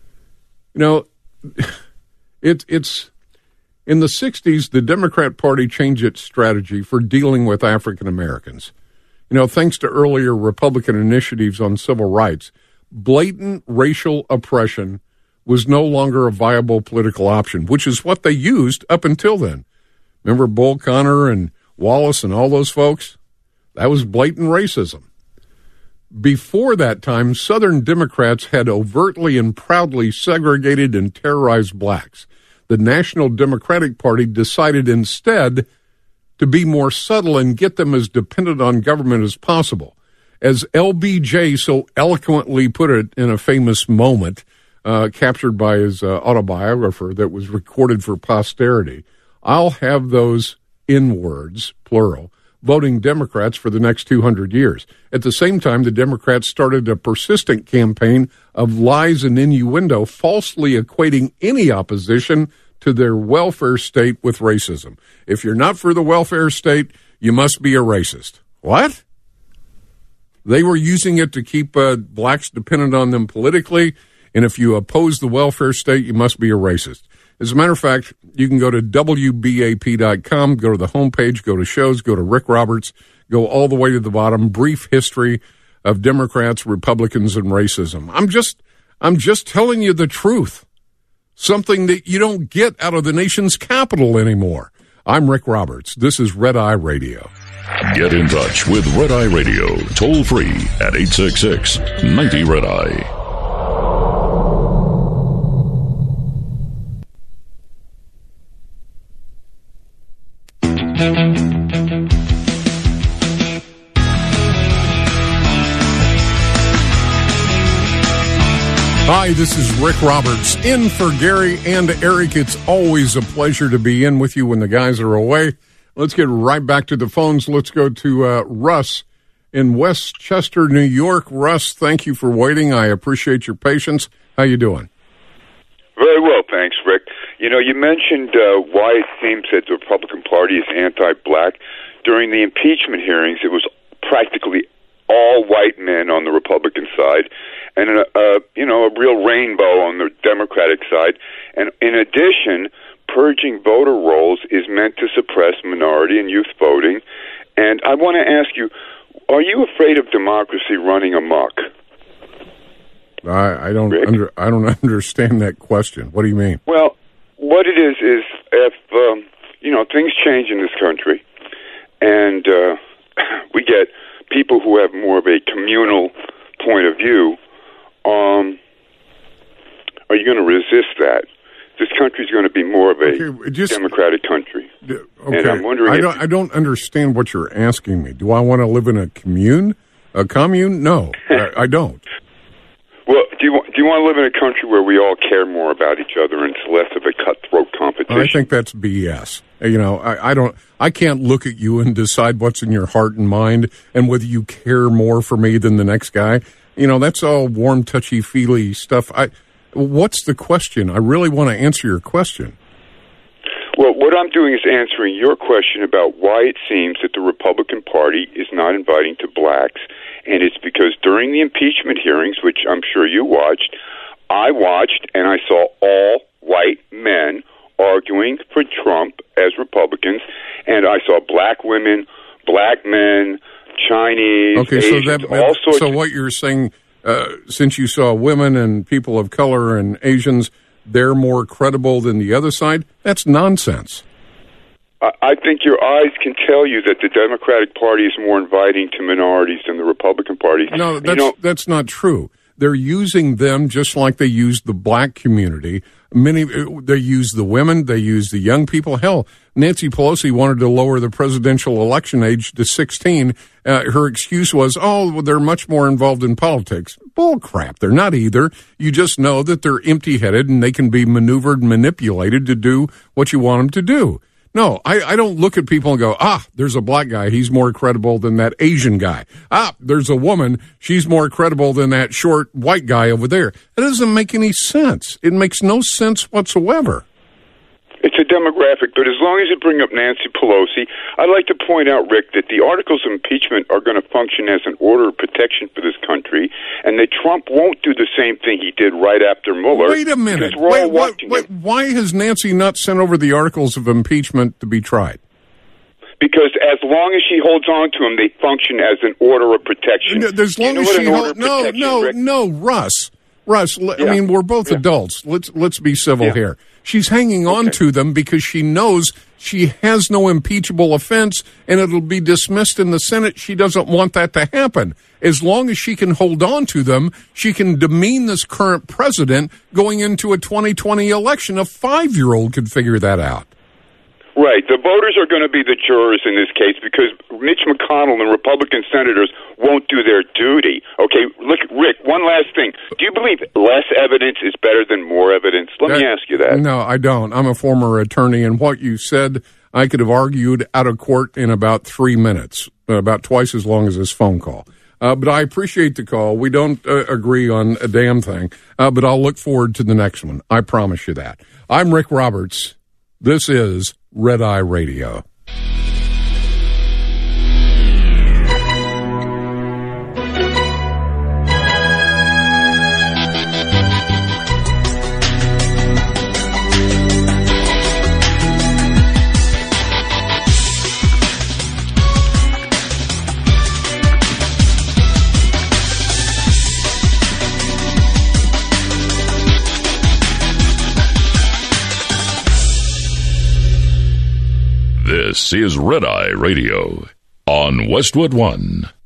It's in the 60s, the Democrat Party changed its strategy for dealing with African Americans. Thanks to earlier Republican initiatives on civil rights, blatant racial oppression was no longer a viable political option, which is what they used up until then. Remember Bull Connor and Wallace and all those folks? That was blatant racism. Before that time, Southern Democrats had overtly and proudly segregated and terrorized blacks. The National Democratic Party decided instead to be more subtle and get them as dependent on government as possible. As LBJ so eloquently put it in a famous moment, captured by his autobiographer that was recorded for posterity, I'll have those N-words, plural, voting Democrats for the next 200 years. At the same time, the Democrats started a persistent campaign of lies and innuendo, falsely equating any opposition to their welfare state with racism. If you're not for the welfare state, you must be a racist. What? They were using it to keep blacks dependent on them politically, and if you oppose the welfare state, you must be a racist. As a matter of fact, you can go to WBAP.com, go to the homepage, go to shows, go to Rick Roberts, go all the way to the bottom, brief history of Democrats, Republicans, and racism. I'm just telling you the truth, something that you don't get out of the nation's capital anymore. I'm Rick Roberts. This is Red Eye Radio. Get in touch with Red Eye Radio, toll free at 866-90-RED-EYE. Hi, this is Rick Roberts, in for Gary and Eric. It's always a pleasure to be in with you when the guys are away. Let's get right back to the phones. Let's go to Russ in Westchester, New York. Russ, thank you for waiting. I appreciate your patience. How you doing? Very well, thanks, Rick. You mentioned why it seems that the Republican Party is anti-black. During the impeachment hearings, it was practically all white men on the Republican side, and a real rainbow on the Democratic side. And in addition, purging voter rolls is meant to suppress minority and youth voting. And I want to ask you, are you afraid of democracy running amok? I don't understand that question. What do you mean? Well, what it is if things change in this country, and we get people who have more of a communal point of view, are you going to resist that? This country is going to be more of a democratic country. Okay. And I'm wondering I don't understand what you're asking me. Do I want to live in a commune? A commune? No, I don't. Well, do you want to live in a country where we all care more about each other and it's less of a cutthroat competition? I think that's BS. I can't look at you and decide what's in your heart and mind and whether you care more for me than the next guy. That's all warm, touchy-feely stuff. What's the question? I really want to answer your question. Well, what I'm doing is answering your question about why it seems that the Republican Party is not inviting to blacks, and it's because during the impeachment hearings, which I'm sure you watched, I watched and I saw all white men arguing for Trump as Republicans, and I saw black women, black men, Chinese, Asians, all sorts. So what you're saying, since you saw women and people of color and Asians, they're more credible than the other side? That's nonsense. I think your eyes can tell you that the Democratic Party is more inviting to minorities than the Republican Party. No, that's not true. They're using them just like they used the black community. They use the women, they use the young people. Hell, Nancy Pelosi wanted to lower the presidential election age to 16. Her excuse was, they're much more involved in politics. Bull crap. They're not either. You just know that they're empty-headed and they can be maneuvered and manipulated to do what you want them to do. No, I don't look at people and go, there's a black guy. He's more credible than that Asian guy. There's a woman. She's more credible than that short white guy over there. That doesn't make any sense. It makes no sense whatsoever. It's a demographic, but as long as you bring up Nancy Pelosi, I'd like to point out, Rick, that the articles of impeachment are going to function as an order of protection for this country, and that Trump won't do the same thing he did right after Mueller. Wait a minute. Why has Nancy not sent over the articles of impeachment to be tried? Because as long as she holds on to them, they function as an order of protection. As long as she Russ, I mean, we're both adults. Let's be civil here. She's hanging on to them because she knows she has no impeachable offense and it'll be dismissed in the Senate. She doesn't want that to happen. As long as she can hold on to them, she can demean this current president going into a 2020 election. A 5-year-old could figure that out. Right. The voters are going to be the jurors in this case because Mitch McConnell and Republican senators won't do their duty. Okay, look, Rick, one last thing. Do you believe less evidence is better than more evidence? Let me ask you that. No, I don't. I'm a former attorney, and what you said, I could have argued out of court in about 3 minutes, about twice as long as this phone call. But I appreciate the call. We don't agree on a damn thing, but I'll look forward to the next one. I promise you that. I'm Rick Roberts. This is Red Eye Radio. This is Red Eye Radio on Westwood One.